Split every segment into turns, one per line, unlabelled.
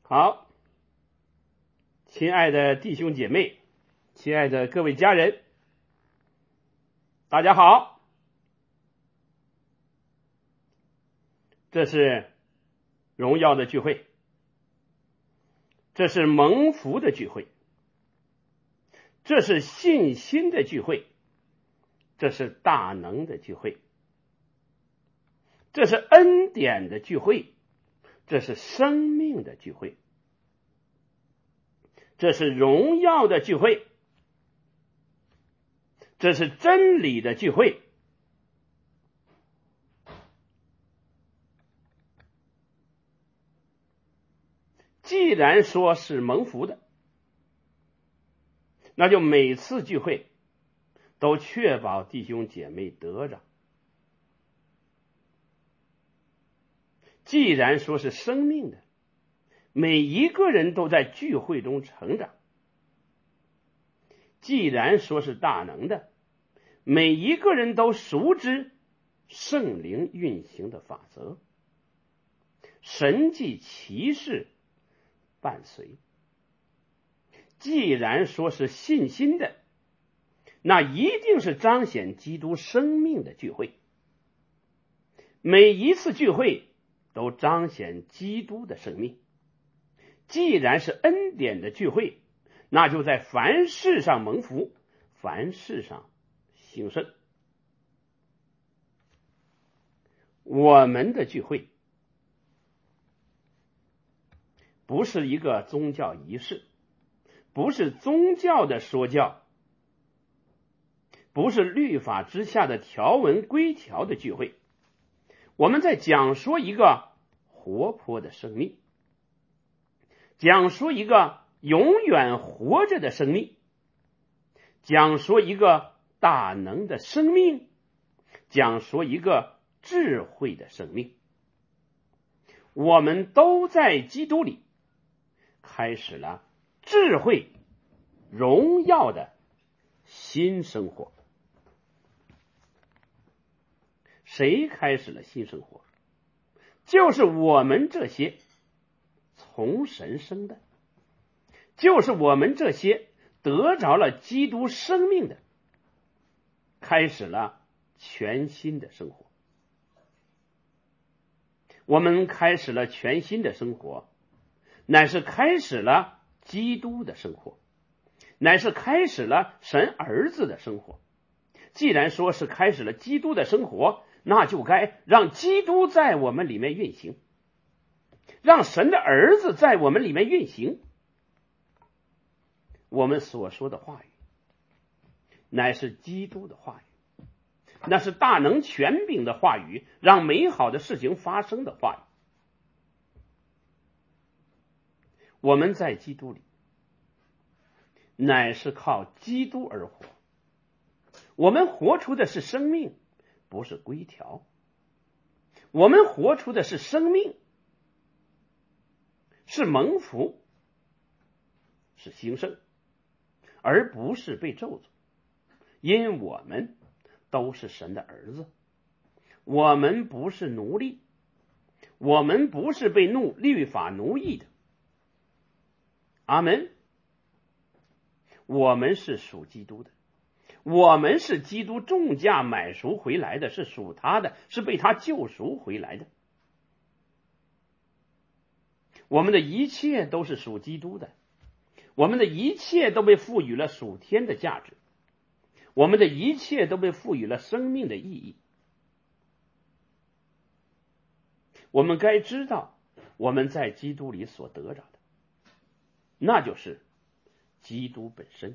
好，亲爱的弟兄姐妹，亲爱的各位家人，大家好。这是荣耀的聚会，这是蒙福的聚会，这是信心的聚会，这是大能的聚会，这是恩典的聚会，这是生命的聚会，这是荣耀的聚会，这是真理的聚会。既然说是蒙福的，那就每次聚会都确保弟兄姐妹得着。既然说是生命的，每一个人都在聚会中成长。既然说是大能的，每一个人都熟知圣灵运行的法则，神迹奇事伴随。既然说是信心的，那一定是彰显基督生命的聚会。每一次聚会都彰显基督的生命。既然是恩典的聚会，那就在凡事上蒙福，凡事上兴盛。我们的聚会不是一个宗教仪式，不是宗教的说教，不是律法之下的条文规条的聚会。我们在讲说一个活泼的生命，讲说一个永远活着的生命，讲说一个大能的生命，讲说一个智慧的生命。我们都在基督里开始了智慧荣耀的新生活。谁开始了新生活？就是我们这些从神生的，就是我们这些得着了基督生命的，开始了全新的生活。我们开始了全新的生活，乃是开始了基督的生活，乃是开始了神儿子的生活。既然说是开始了基督的生活，那就该让基督在我们里面运行，让神的儿子在我们里面运行。我们所说的话语乃是基督的话语，那是大能权柄的话语，让美好的事情发生的话语。我们在基督里乃是靠基督而活，我们活出的是生命，不是规条。我们活出的是生命，是蒙福，是兴盛，而不是被咒诅。因我们都是神的儿子，我们不是奴隶，我们不是被律法奴役的。阿们。我们是属基督的，我们是基督重价买赎回来的，是属他的，是被他救赎回来的。我们的一切都是属基督的，我们的一切都被赋予了属天的价值，我们的一切都被赋予了生命的意义。我们该知道我们在基督里所得着的，那就是基督本身，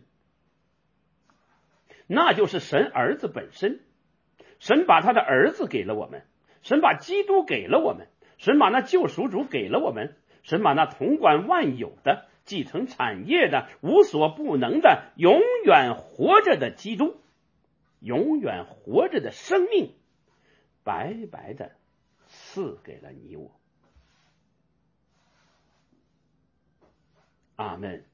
那就是神儿子本身。神把他的儿子给了我们，神把基督给了我们，神把那救赎主给了我们，神把那统管万有的、继承产业的、无所不能的、永远活着的基督，永远活着的生命，白白的赐给了你我。阿们。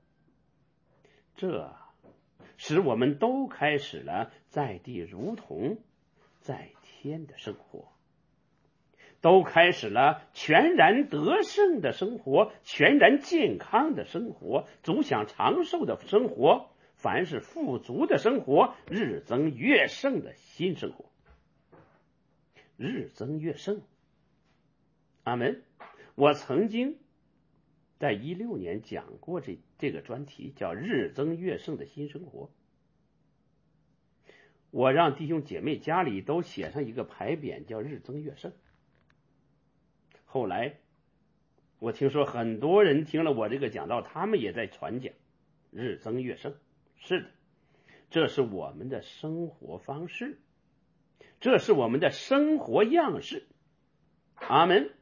这使我们都开始了在地如同在天的生活。 都开始了全然得胜的生活，全然健康的生活，足享长寿的生活，凡是富足的生活，日增月盛的新生活。日增月盛，阿门。我曾经在16年讲过这个专题，叫日增月盛的新生活。我让弟兄姐妹家里都写上一个牌匾，叫日增月盛。后来我听说很多人听了我这个讲道，他们也在传讲日增月盛。是的，这是我们的生活方式，这是我们的生活样式。阿门。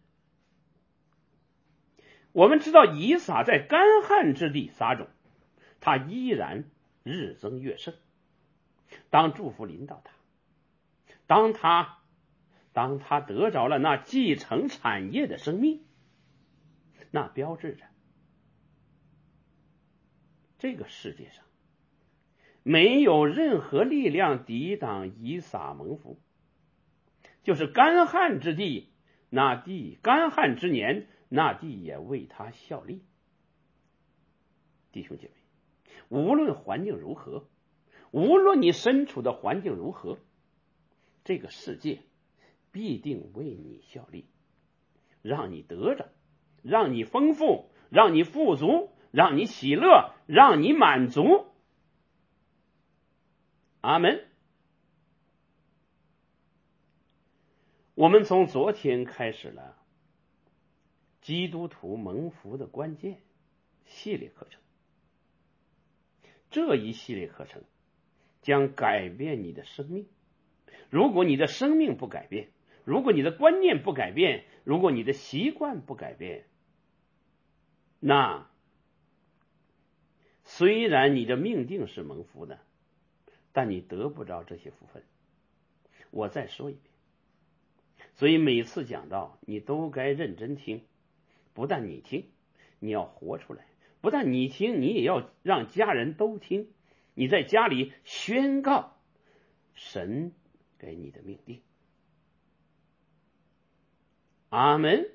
我们知道以撒在干旱之地撒种，他依然日增月盛。当祝福临到他，当他得着了那继承产业的生命，那标志着这个世界上没有任何力量抵挡以撒蒙福。就是干旱之地，那地干旱之年，那地也为他效力。弟兄姐妹，无论环境如何，无论你身处的环境如何，这个世界必定为你效力，让你得着，让你丰富，让你富足，让你喜乐，让你满足。阿门。我们从昨天开始了基督徒蒙福的关键系列课程，这一系列课程将改变你的生命。如果你的生命不改变，如果你的观念不改变，如果你的习惯不改变，那虽然你的命定是蒙福的，但你得不着这些福分。我再说一遍，所以每次讲到你都该认真听，不但你听，你要活出来，不但你听，你也要让家人都听。你在家里宣告神给你的命定。阿门。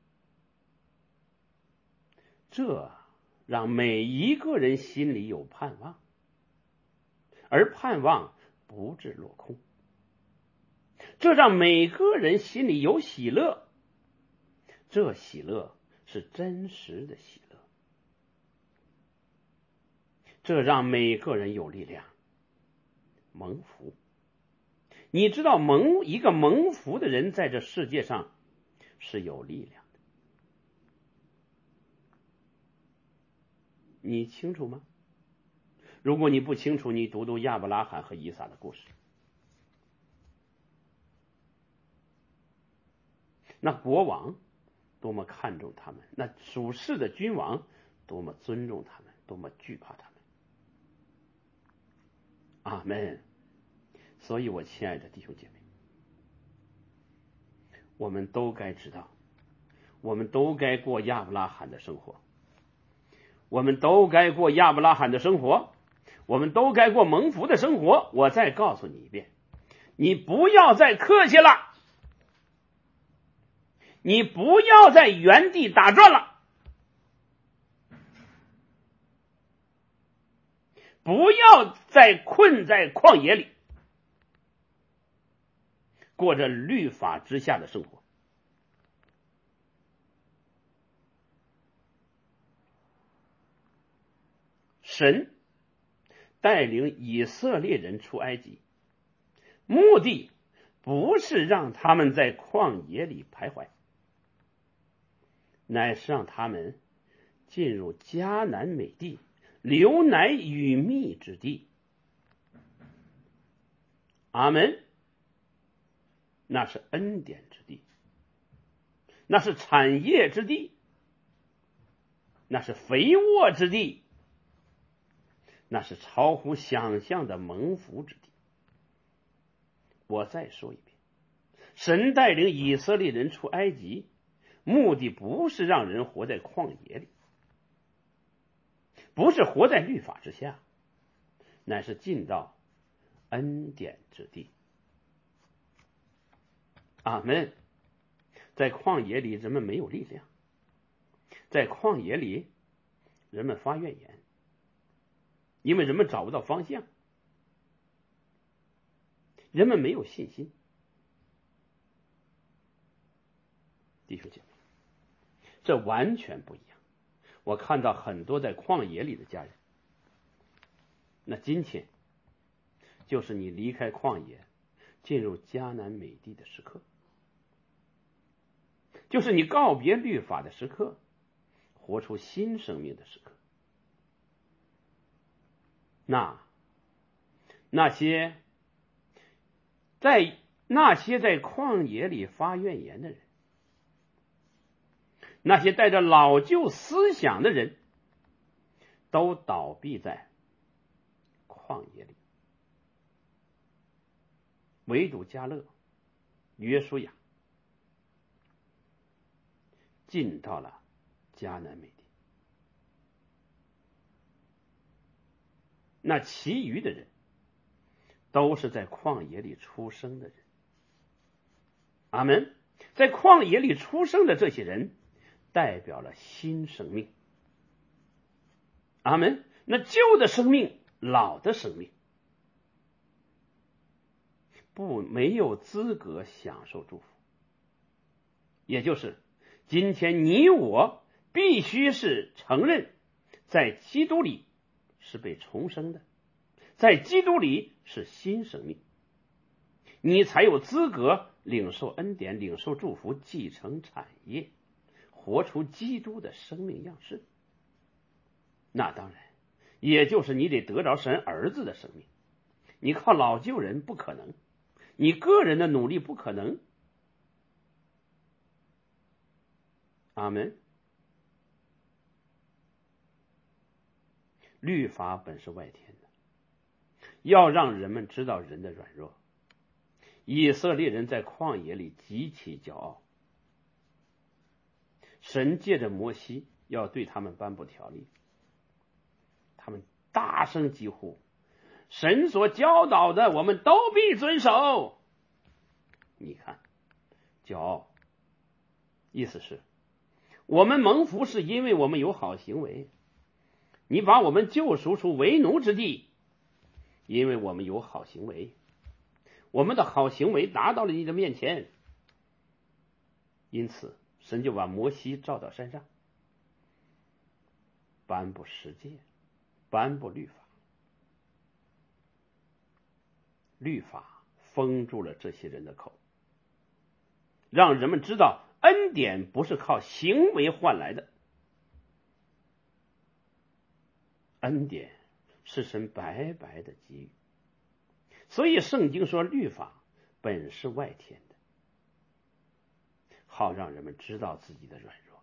这让每一个人心里有盼望，而盼望不致落空。这让每个人心里有喜乐，这喜乐是真实的喜乐。这让每个人有力量，蒙福。你知道一个蒙福的人在这世界上是有力量的，你清楚吗？如果你不清楚，你读读亚伯拉罕和以撒的故事。那国王多么看重他们，那属世的君王多么尊重他们，多么惧怕他们。阿们。所以我亲爱的弟兄姐妹，我们都该知道，我们都该过亚伯拉罕的生活，我们都该过亚伯拉罕的生活，我们都该过蒙福的生活。我再告诉你一遍，你不要再客气了，你不要在原地打转了，不要再困在旷野里，过着律法之下的生活。神带领以色列人出埃及，目的不是让他们在旷野里徘徊，乃是让他们进入迦南美地，流奶与蜜之地。阿们。那是恩典之地，那是产业之地，那是肥沃之地，那是超乎想象的蒙福之地。我再说一遍，神带领以色列人出埃及，目的不是让人活在旷野里，不是活在律法之下，乃是进到恩典之地。阿们。 在旷野里，人们没有力量，在旷野里，人们发怨言，因为人们找不到方向，人们没有信心。弟兄姐妹，这完全不一样。我看到很多在旷野里的家人，那今天就是你离开旷野进入迦南美地的时刻，就是你告别律法的时刻，活出新生命的时刻。那些在旷野里发怨言的人，那些带着老旧思想的人，都倒闭在旷野里。唯独迦勒、约书亚进到了迦南美地，那其余的人都是在旷野里出生的人。阿们。在旷野里出生的这些人代表了新生命。阿们。那旧的生命、老的生命没有资格享受祝福。也就是今天你我必须是承认，在基督里是被重生的，在基督里是新生命，你才有资格领受恩典，领受祝福，继承产业，活出基督的生命样式。那当然也就是你得得着神儿子的生命，你靠老旧人不可能，你个人的努力不可能。阿们。律法本是外天的，要让人们知道人的软弱。以色列人在旷野里极其骄傲，神借着摩西要对他们颁布条例，他们大声疾呼，神所教导的我们都必遵守。你看，骄傲意思是我们蒙福是因为我们有好行为，你把我们救赎出为奴之地，因为我们有好行为，我们的好行为达到了你的面前，因此神就把摩西召到山上，颁布十诫，颁布律法。律法封住了这些人的口，让人们知道恩典不是靠行为换来的，恩典是神白白的给予。所以圣经说律法本是外天的，好让人们知道自己的软弱。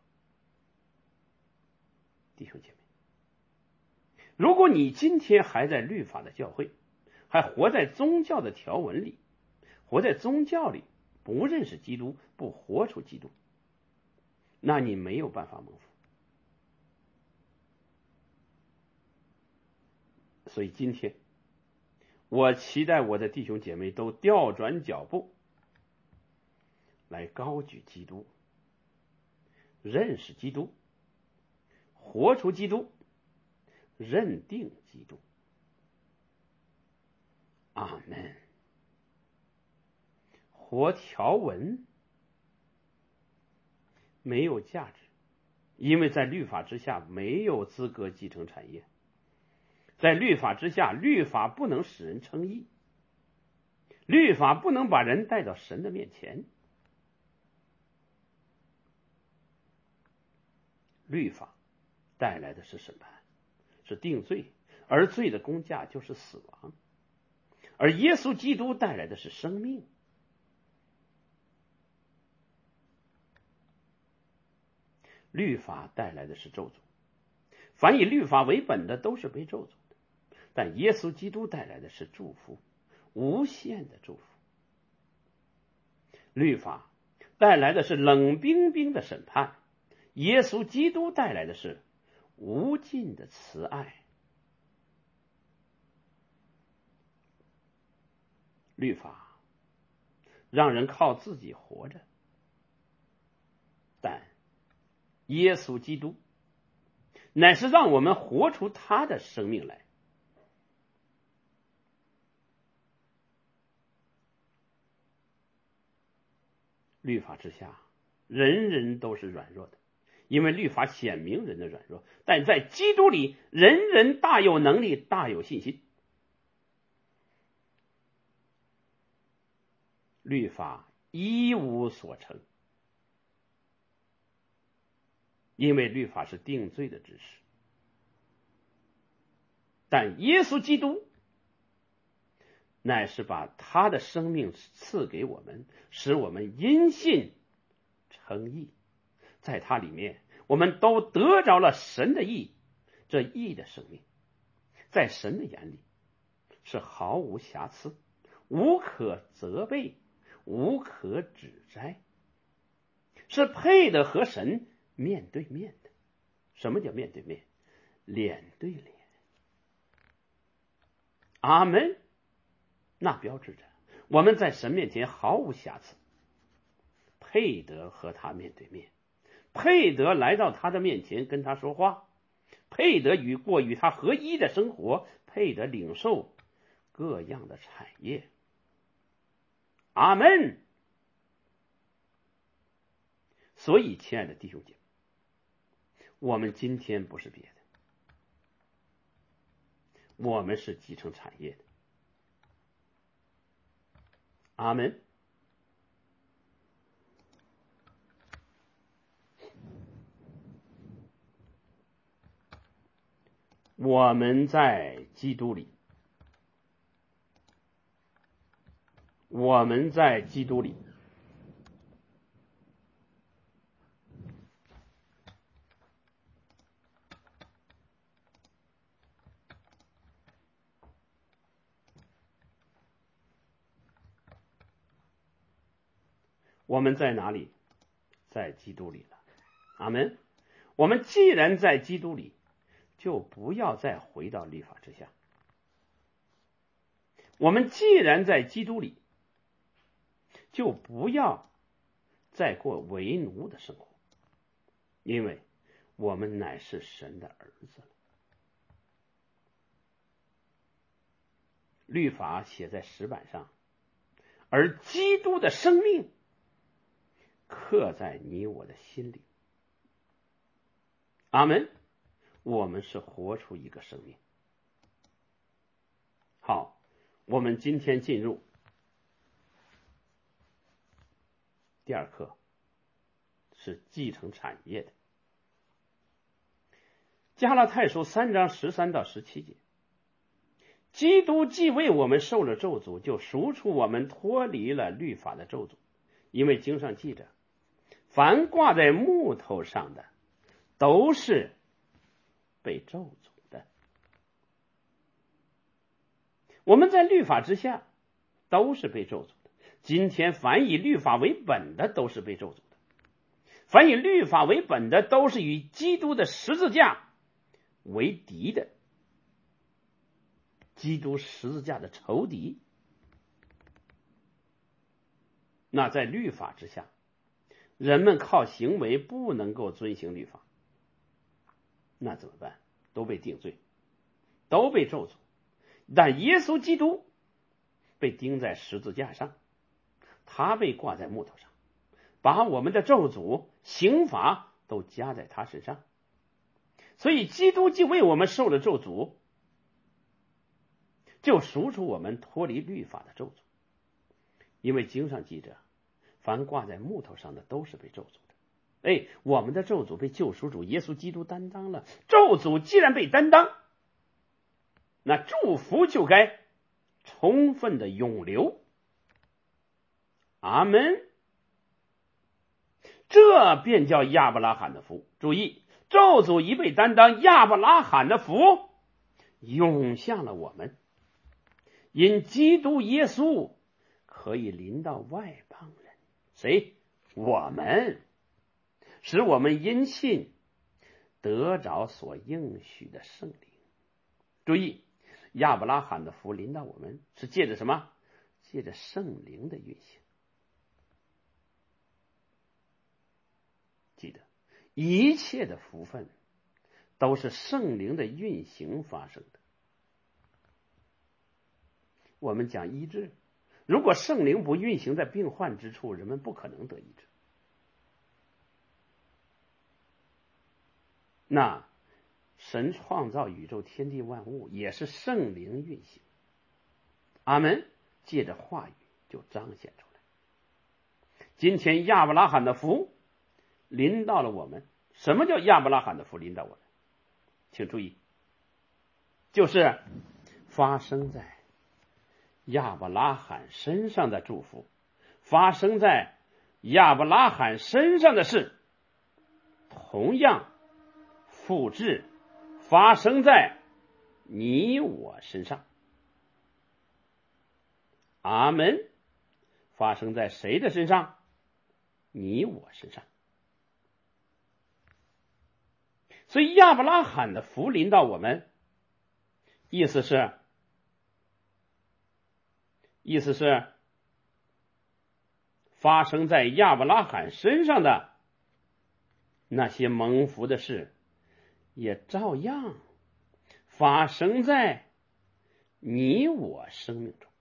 弟兄姐妹，如果你今天还在律法的教会，还活在宗教的条文里，活在宗教里，不认识基督，不活出基督，那你没有办法蒙福。所以今天我期待我的弟兄姐妹都调转脚步，来高举基督，认识基督，活出基督，认定基督。阿们。活条文没有价值，因为在律法之下没有资格继承产业。在律法之下，律法不能使人称义，律法不能把人带到神的面前。律法带来的是审判，是定罪，而罪的工价就是死亡。而耶稣基督带来的是生命。律法带来的是咒诅，凡以律法为本的都是被咒诅的，但耶稣基督带来的是祝福，无限的祝福。律法带来的是冷冰冰的审判，耶稣基督带来的是无尽的慈爱。律法让人靠自己活着， 耶稣基督，乃是让我们活出他的生命来。律法之下，人人都是软弱的，因为律法显明人的软弱，但在基督里，人人大有能力，大有信心。律法一无所成，因为律法是定罪的知识，但耶稣基督乃是把他的生命赐给我们，使我们因信称义。在他里面，我们都得着了神的义，这义的生命在神的眼里是毫无瑕疵，无可责备，无可指摘，是配得和神面对面的。什么叫面对面？脸对脸。阿们。那标志着我们在神面前毫无瑕疵，配得和他面对面，配得来到他的面前跟他说话，配得过与他合一的生活，配得领受各样的产业。阿们。所以亲爱的弟兄姐妹，我们今天不是别的，我们是继承产业的。阿们。我们在基督里，我们在基督里，我们在哪里？在基督里了。阿们。我们既然在基督里，就不要再回到律法之下。我们既然在基督里，就不要再过为奴的生活，因为我们乃是神的儿子了。律法写在石板上，而基督的生命刻在你我的心里。阿们。我们是活出一个生命。好，我们今天进入第二课，是继承产业的。加拉太书3章13到17节，基督既为我们受了咒诅，就赎出我们脱离了律法的咒诅，因为经上记着，凡挂在木头上的都是被咒诅的。我们在律法之下都是被咒诅的。今天凡以律法为本的都是被咒诅的，凡以律法为本的都是与基督的十字架为敌的，基督十字架的仇敌。那在律法之下，人们靠行为不能够遵行律法，那怎么办？都被定罪，都被咒诅。但耶稣基督被钉在十字架上，他被挂在木头上，把我们的咒诅刑罚都加在他身上。所以基督既为我们受了咒诅，就赎出我们脱离律法的咒诅。因为经上记着，凡挂在木头上的都是被咒诅的。我们的咒诅被救赎主耶稣基督担当了。咒诅既然被担当，那祝福就该充分的涌流。阿们。这便叫亚伯拉罕的福。注意，咒诅一被担当，亚伯拉罕的福涌向了我们。因基督耶稣可以临到外邦人。谁？我们。使我们因信得着所应许的圣灵。注意，亚伯拉罕的福临到我们是借着什么？借着圣灵的运行。记得一切的福分都是圣灵的运行发生的。我们讲医治，如果圣灵不运行在病患之处，人们不可能得医治。那神创造宇宙天地万物也是圣灵运行，阿们，借着话语就彰显出来。今天亚伯拉罕的福临到了我们。什么叫亚伯拉罕的福临到我们？请注意，就是发生在亚伯拉罕身上的祝福，发生在亚伯拉罕身上的事，同样复制发生在你我身上。阿们。发生在谁的身上？你我身上。所以亚伯拉罕的福临到我们，意思是发生在亚伯拉罕身上的那些蒙福的事，也照样发生在你我生命中。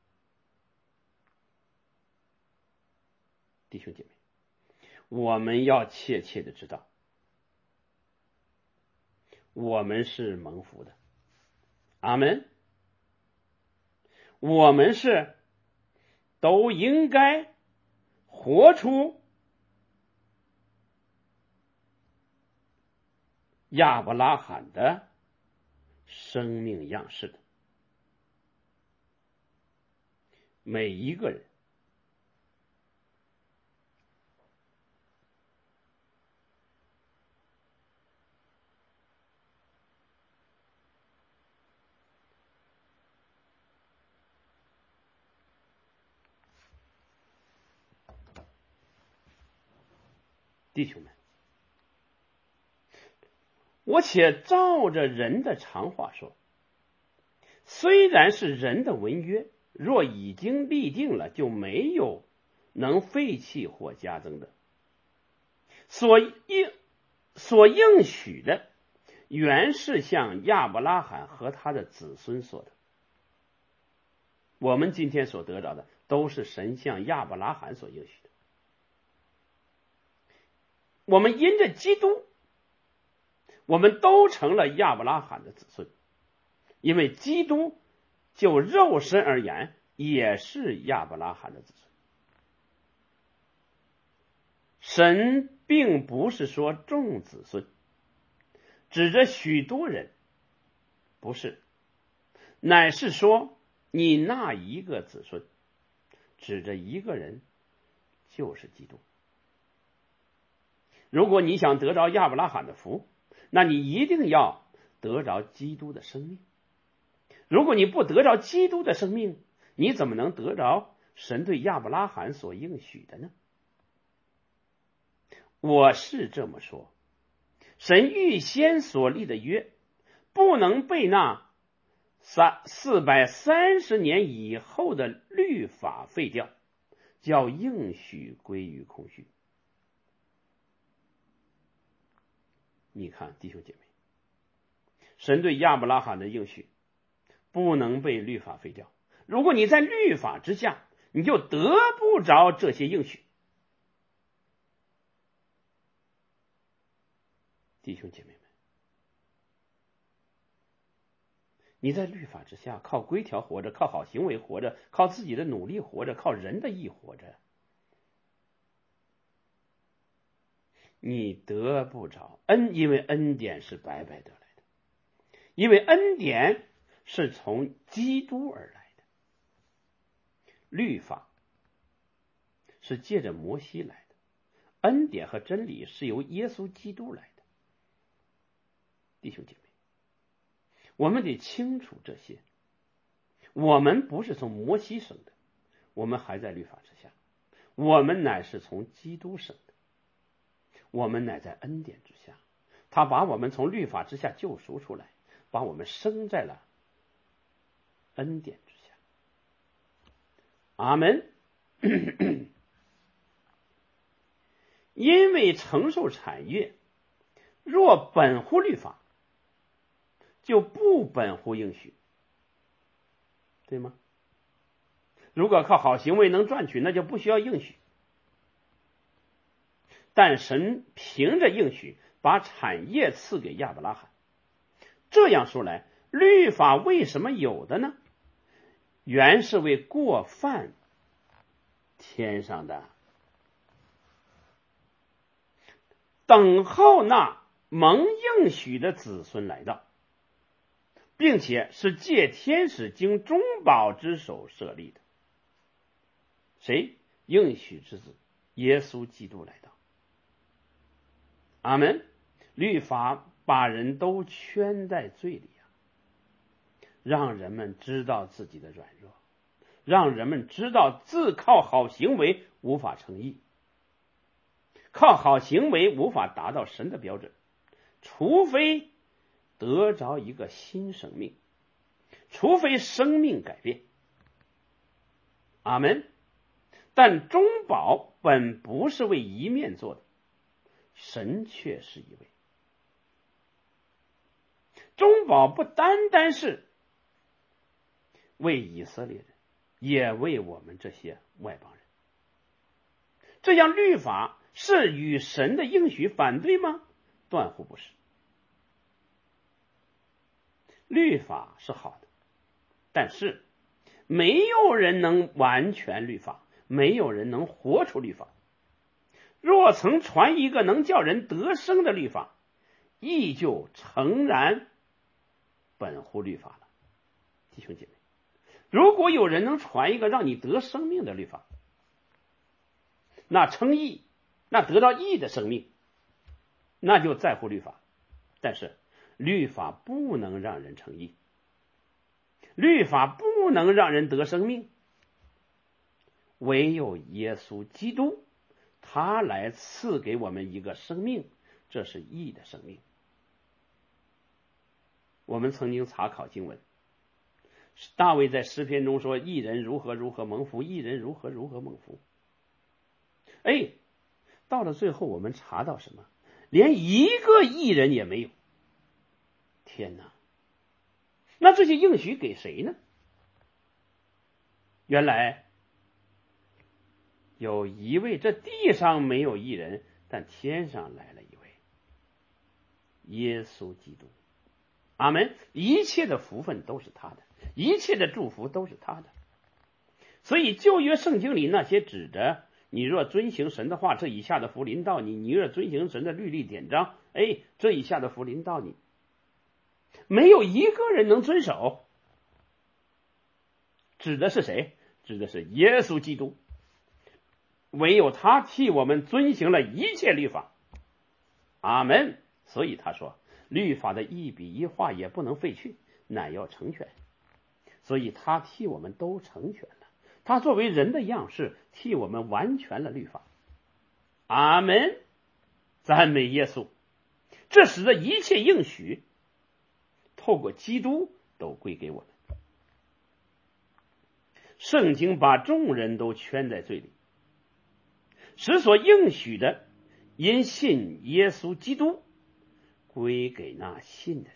弟兄姐妹，我们要切切的知道，我们是蒙福的，阿们。我们是都应该活出亚伯拉罕的生命样式的。每一个人，弟兄们，我且照着人的常话说，虽然是人的文约，若已经立定了，就没有能废弃或加增的。所应许的，原是向亚伯拉罕和他的子孙说的。我们今天所得到的，都是神向亚伯拉罕所应许的。我们因着基督，我们都成了亚伯拉罕的子孙，因为基督就肉身而言，也是亚伯拉罕的子孙。神并不是说众子孙，指着许多人，不是，乃是说你那一个子孙，指着一个人，就是基督。如果你想得着亚伯拉罕的福，那你一定要得着基督的生命。如果你不得着基督的生命，你怎么能得着神对亚伯拉罕所应许的呢？我是这么说，神预先所立的约，不能被那430年以后的律法废掉，叫应许归于空虚。你看，弟兄姐妹，神对亚伯拉罕的应许不能被律法废掉。如果你在律法之下，你就得不着这些应许。弟兄姐妹们，你在律法之下，靠规条活着，靠好行为活着，靠自己的努力活着，靠人的义活着，你得不着因为恩典是白白得来的，因为恩典是从基督而来的。律法是借着摩西来的，恩典和真理是由耶稣基督来的。弟兄姐妹，我们得清楚这些。我们不是从摩西生的，我们还在律法之下，我们乃是从基督生的，我们乃在恩典之下。他把我们从律法之下救赎出来，把我们生在了恩典之下。阿们。因为承受产业若本乎律法，就不本乎应许，对吗？如果靠好行为能赚取，那就不需要应许。但神凭着应许把产业赐给亚伯拉罕。这样说来，律法为什么有的呢？原是为过犯添上的，等候那蒙应许的子孙来到，并且是借天使经中保之手设立的。谁？应许之子耶稣基督来到。阿们。律法把人都圈在罪里啊，让人们知道自己的软弱，让人们知道自靠好行为无法称义，靠好行为无法达到神的标准，除非得着一个新生命，除非生命改变。阿们。但中保本不是为一面做的，神却是一位。中保不单单是为以色列人，也为我们这些外邦人。这样律法是与神的应许反对吗？断乎不是。律法是好的，但是没有人能完全律法，没有人能活出律法。若曾传一个能叫人得生的律法，亦就诚然本乎律法了。弟兄姐妹，如果有人能传一个让你得生命的律法，那称义，那得到义的生命，那就在乎律法。但是律法不能让人称义，律法不能让人得生命，唯有耶稣基督，他来赐给我们一个生命，这是义的生命。我们曾经查考经文，大卫在诗篇中说，义人如何如何蒙福，义人如何如何蒙福。到了最后我们查到什么？连一个义人也没有。天哪，那这些应许给谁呢？原来有一位，这地上没有义人，但天上来了一位，耶稣基督。阿们。一切的福分都是他的，一切的祝福都是他的。所以旧约圣经里那些指着你若遵行神的话，这以下的福临到你；你若遵行神的律例典章，这以下的福临到你。没有一个人能遵守。指的是谁？指的是耶稣基督。唯有他替我们遵行了一切律法。阿们。所以他说，律法的一笔一画也不能废去，乃要成全。所以他替我们都成全了，他作为人的样式替我们完全了律法。阿们。赞美耶稣。这使得一切应许透过基督都归给我们。圣经把众人都圈在罪里，使所应许的因信耶稣基督归给那信的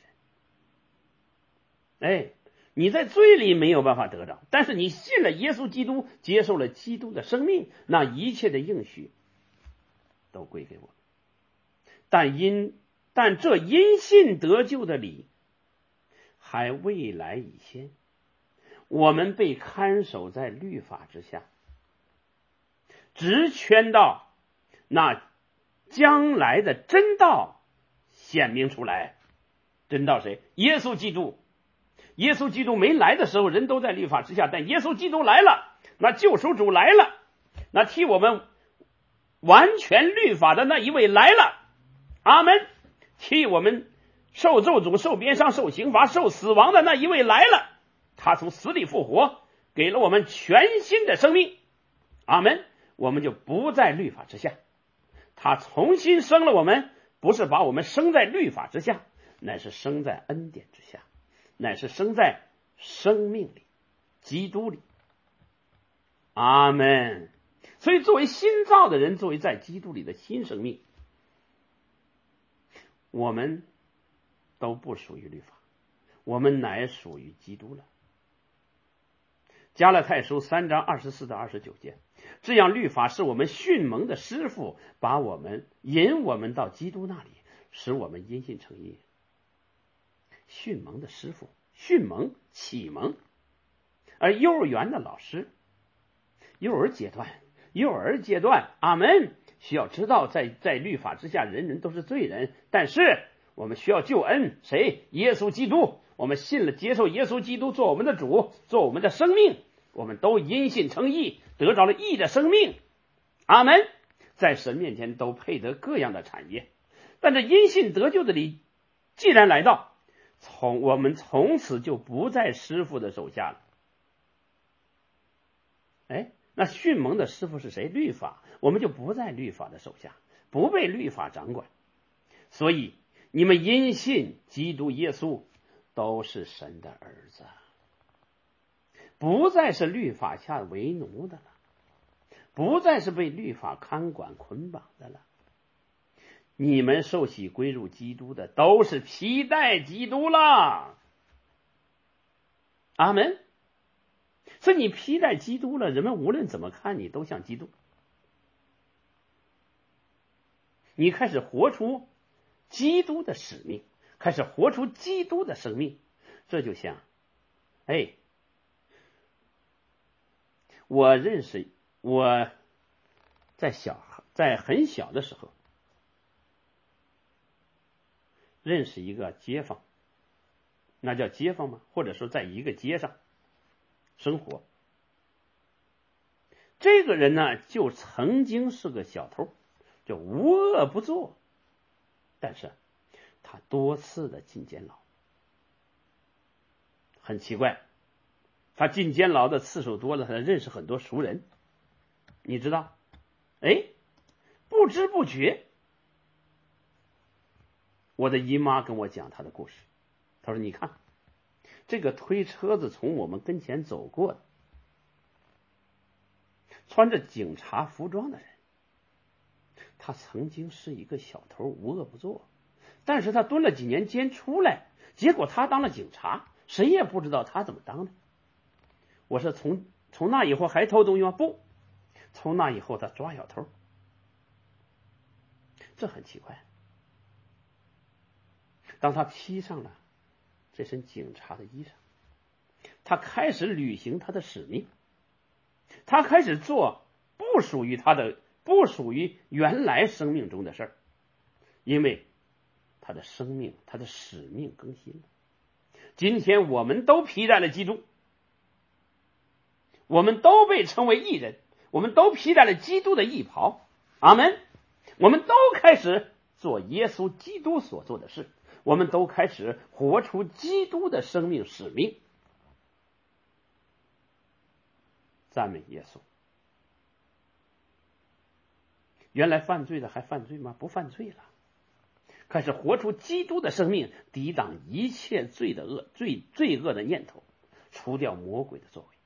人。你在罪里没有办法得着，但是你信了耶稣基督，接受了基督的生命，那一切的应许都归给我们。但这因信得救的理还未来以先，我们被看守在律法之下，直圈到那将来的真道显明出来。真道谁？耶稣基督。耶稣基督没来的时候，人都在律法之下，但耶稣基督来了，那救赎主来了，那替我们完全律法的那一位来了。阿们。替我们受咒诅、受鞭伤、受刑罚、受死亡的那一位来了，他从死里复活，给了我们全新的生命。阿们。我们就不在律法之下，他重新生了我们，不是把我们生在律法之下，乃是生在恩典之下，乃是生在生命里，基督里。阿们。所以作为新造的人，作为在基督里的新生命， 我们都不属于律法，我们乃属于基督了。加拉太书3章24到29节，这样律法是我们训蒙的师傅，把我们引我们到基督那里，使我们因信称义。训蒙的师傅，训蒙启蒙，而幼儿园的老师，幼儿阶段，阿们，需要知道在律法之下人人都是罪人，但是我们需要救恩，谁？耶稣基督。我们信了，接受耶稣基督做我们的主，做我们的生命，我们都因信称义，得着了义的生命。阿们，在神面前都配得各样的产业。但这因信得救的理既然来到，我们从此就不在师傅的手下了。那训蒙的师傅是谁？律法，我们就不在律法的手下，不被律法掌管。所以你们因信基督耶稣都是神的儿子，不再是律法下为奴的了，不再是被律法看管捆绑的了。你们受洗归入基督的，都是披戴基督了。阿们。所以你披戴基督了，人们无论怎么看你都像基督。你开始活出基督的使命，开始活出基督的生命。这就像我在很小的时候认识一个街坊，那叫街坊吗？或者说在一个街上生活。这个人呢，就曾经是个小偷，就无恶不作，但是他多次的进监牢。很奇怪，他进监牢的次数多了，他认识很多熟人。你知道，不知不觉，我的姨妈跟我讲她的故事。她说：“你看，这个推车子从我们跟前走过的，穿着警察服装的人，他曾经是一个小偷，无恶不作，但是他蹲了几年监出来，结果他当了警察，谁也不知道他怎么当的。”我说从那以后还偷东西吗？不，从那以后他抓小偷。这很奇怪。当他披上了这身警察的衣裳，他开始履行他的使命，他开始做不属于原来生命中的事儿，因为他的生命，他的使命更新了。今天我们都披戴了基督，我们都被称为义人，我们都披戴了基督的义袍。阿们。我们都开始做耶稣基督所做的事，我们都开始活出基督的生命使命。赞美耶稣。原来犯罪的还犯罪吗？不犯罪了，开始活出基督的生命，抵挡一切罪恶的念头，除掉魔鬼的作为。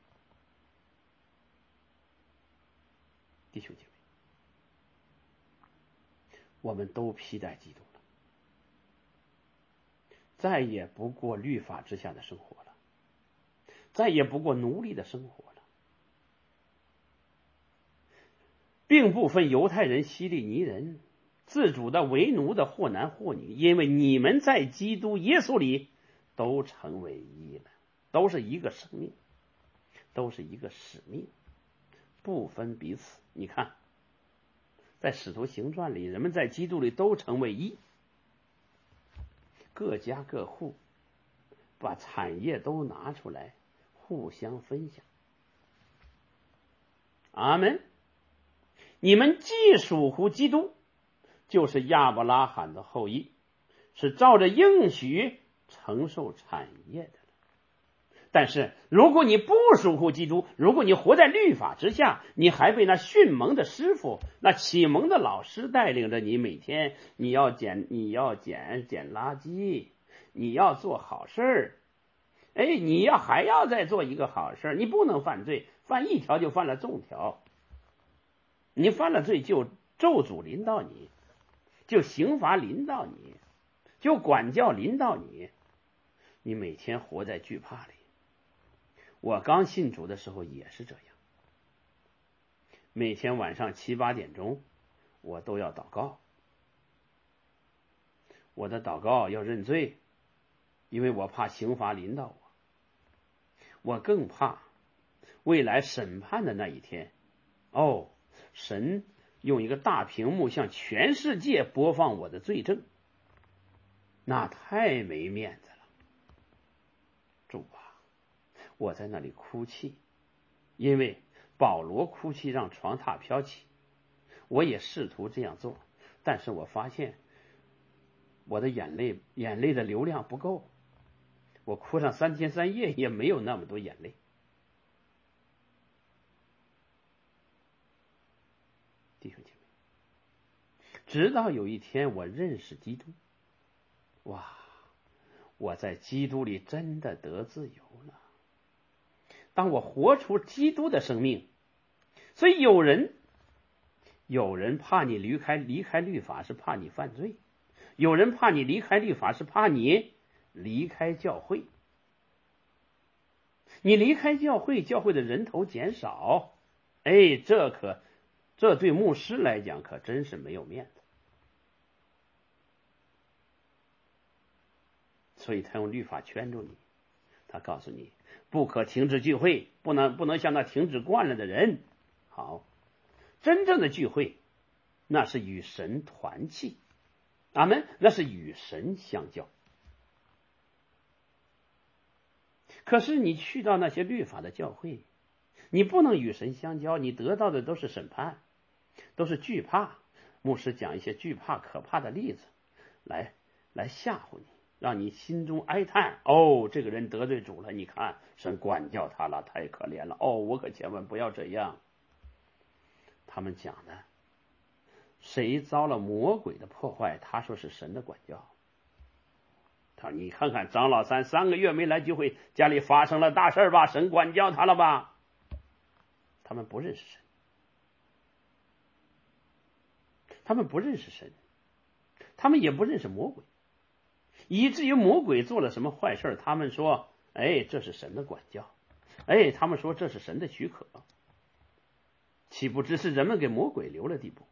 弟兄姐妹，我们都披戴基督了，再也不过律法之下的生活了，再也不过奴隶的生活了，并不分犹太人、希利尼人，自主的、为奴的，或男或女，因为你们在基督耶稣里都成为一了，都是一个生命，都是一个使命，不分彼此。你看，在使徒行传里，人们在基督里都成为一，各家各户把产业都拿出来互相分享。阿们。你们既属乎基督，就是亚伯拉罕的后裔，是照着应许承受产业的。但是如果你不属乎基督，如果你活在律法之下，你还被那训蒙的师傅、那启蒙的老师带领着你，每天你要捡垃圾，你要做好事，你还要再做一个好事，你不能犯罪，犯一条就犯了众条，你犯了罪就咒诅临到你，就刑罚临到你。 就管教临到你，你每天活在惧怕里。我刚信主的时候也是这样，每天晚上7、8点钟我都要祷告，我的祷告要认罪，因为我怕刑罚临到我更怕未来审判的那一天，神用一个大屏幕向全世界播放我的罪证，那太没面子了。主啊，我在那里哭泣，因为保罗哭泣让床榻飘起，我也试图这样做，但是我发现我的眼泪的流量不够，我哭上3天3夜也没有那么多眼泪。弟兄姐妹，直到有一天我认识基督，哇，我在基督里真的得自由了。当我活出基督的生命，所以有人怕你离开律法是怕你犯罪，有人怕你离开律法是怕你离开教会。你离开教会，教会的人头减少，这对牧师来讲可真是没有面子。所以他用律法圈住你，他告诉你不可停止聚会，不能像那停止惯了的人。好，真正的聚会那是与神团契，阿们，那是与神相交。可是你去到那些律法的教会，你不能与神相交，你得到的都是审判，都是惧怕。牧师讲一些惧怕可怕的例子来吓唬你，让你心中哀叹，这个人得罪主了，你看神管教他了，太可怜了，我可千万不要这样。他们讲的谁遭了魔鬼的破坏，他说是神的管教。他说你看看张老三3个月没来聚会，家里发生了大事吧，神管教他了吧。他们不认识神，他们不认识神，他们也不认识魔鬼，以至于魔鬼做了什么坏事，他们说这是神的管教，他们说这是神的许可，岂不知是人们给魔鬼留了地步。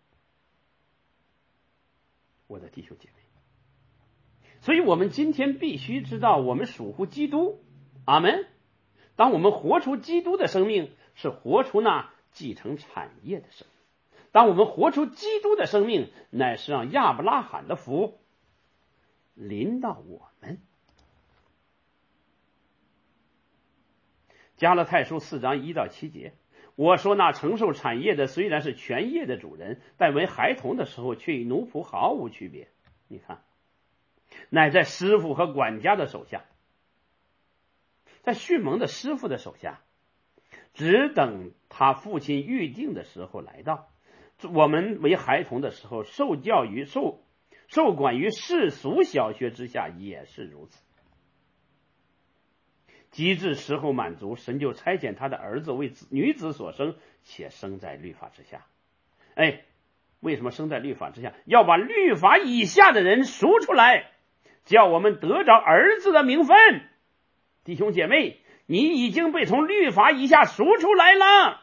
我的弟兄姐妹，所以我们今天必须知道我们属乎基督，阿们。当我们活出基督的生命，是活出那继承产业的生命。当我们活出基督的生命，乃是让亚伯拉罕的福临到我们。加拉太书4章1到7节，我说那承受产业的虽然是全业的主人，但为孩童的时候却与奴仆毫无区别。你看，乃在师傅和管家的手下，在训蒙的师傅的手下，只等他父亲预定的时候来到。我们为孩童的时候，受管于世俗小学之下，也是如此。及至时候满足，神就差遣他的儿子为女子所生，且生在律法之下。为什么生在律法之下？要把律法以下的人赎出来，叫我们得着儿子的名分。弟兄姐妹，你已经被从律法以下赎出来了，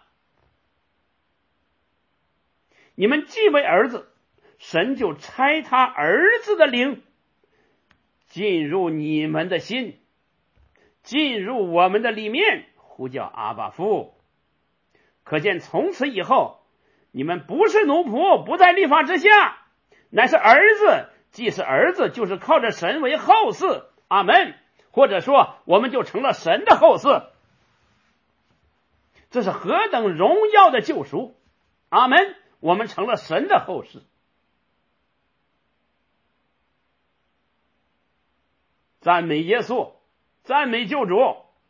你们既为儿子，神就差他儿子的灵进入你们的心，进入我们的里面，呼叫阿爸父。可见从此以后，你们不是奴仆，不在律法之下，乃是儿子。既是儿子，就是靠着神为后嗣，阿们。或者说我们就成了神的后嗣，这是何等荣耀的救赎，阿们。我们成了神的后嗣。赞美耶稣，赞美救主。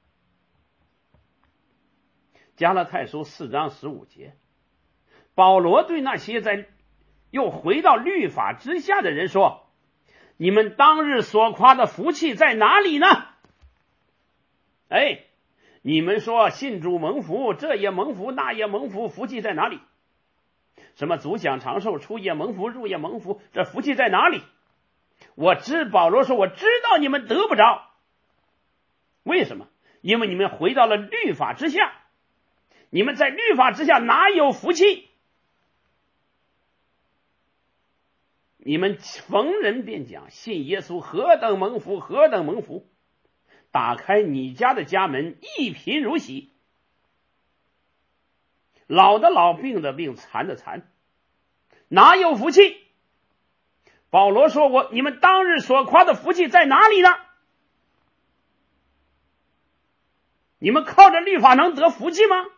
加拉太书4章15节，保罗对那些又回到律法之下的人说，你们当日所夸的福气在哪里呢？你们说信主蒙福，这也蒙福，那也蒙福，福气在哪里？什么足享长寿，出也蒙福，入也蒙福，这福气在哪里？ 保罗说，我知道你们得不着。为什么？因为你们回到了律法之下，你们在律法之下哪有福气？你们逢人便讲信耶稣何等蒙福，何等蒙福，打开你家的家门，一贫如洗，老的老，病的病，残的残，哪有福气？保罗说，你们当日所夸的福气在哪里呢？你们靠着律法能得福气吗？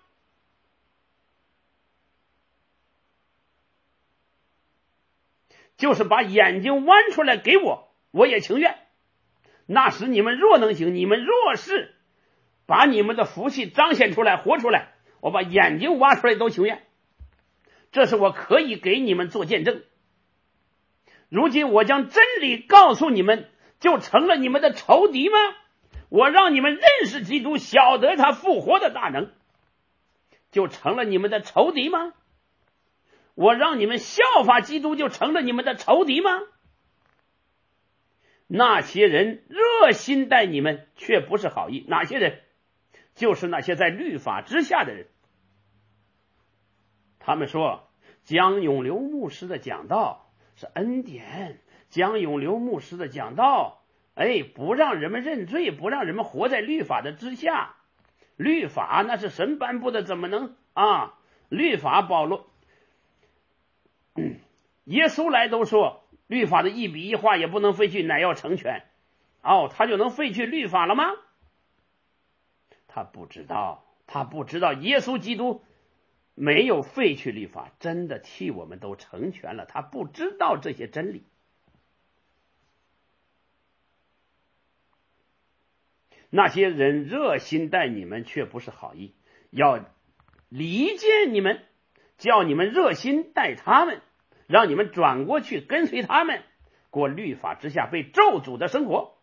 就是把眼睛弯出来给我也情愿。那时你们若能行，你们若是把你们的福气彰显出来，活出来，我把眼睛挖出来都情愿。这是我可以给你们做见证。如今我将真理告诉你们，就成了你们的仇敌吗？我让你们认识基督，晓得他复活的大能，就成了你们的仇敌吗？我让你们效法基督，就成了你们的仇敌吗？那些人热心待你们，却不是好意。哪些人？就是那些在律法之下的人。他们说江永流牧师的讲道是恩典，江永流牧师的讲道不让人们认罪，不让人们活在律法的之下。律法那是神颁布的，怎么能律法保罗耶稣来都说律法的一笔一画也不能废去，乃要成全。他就能废去律法了吗？他不知道耶稣基督没有废去律法，真的替我们都成全了。他不知道这些真理。那些人热心待你们，却不是好意，要离间你们，叫你们热心待他们，让你们转过去跟随他们，过律法之下被咒诅的生活。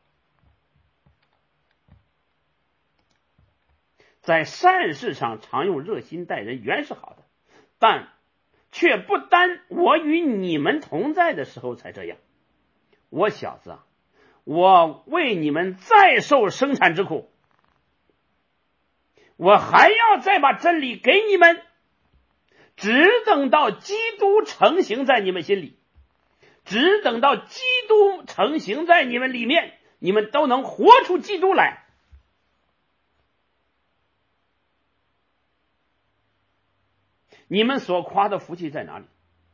在善事上常用热心待人，原是好的，但却不单我与你们同在的时候才这样。我小子我为你们再受生产之苦，我还要再把真理给你们，只等到基督成形在你们心里，只等到基督成形在你们里面，你们都能活出基督来。你们所夸的福气在哪里？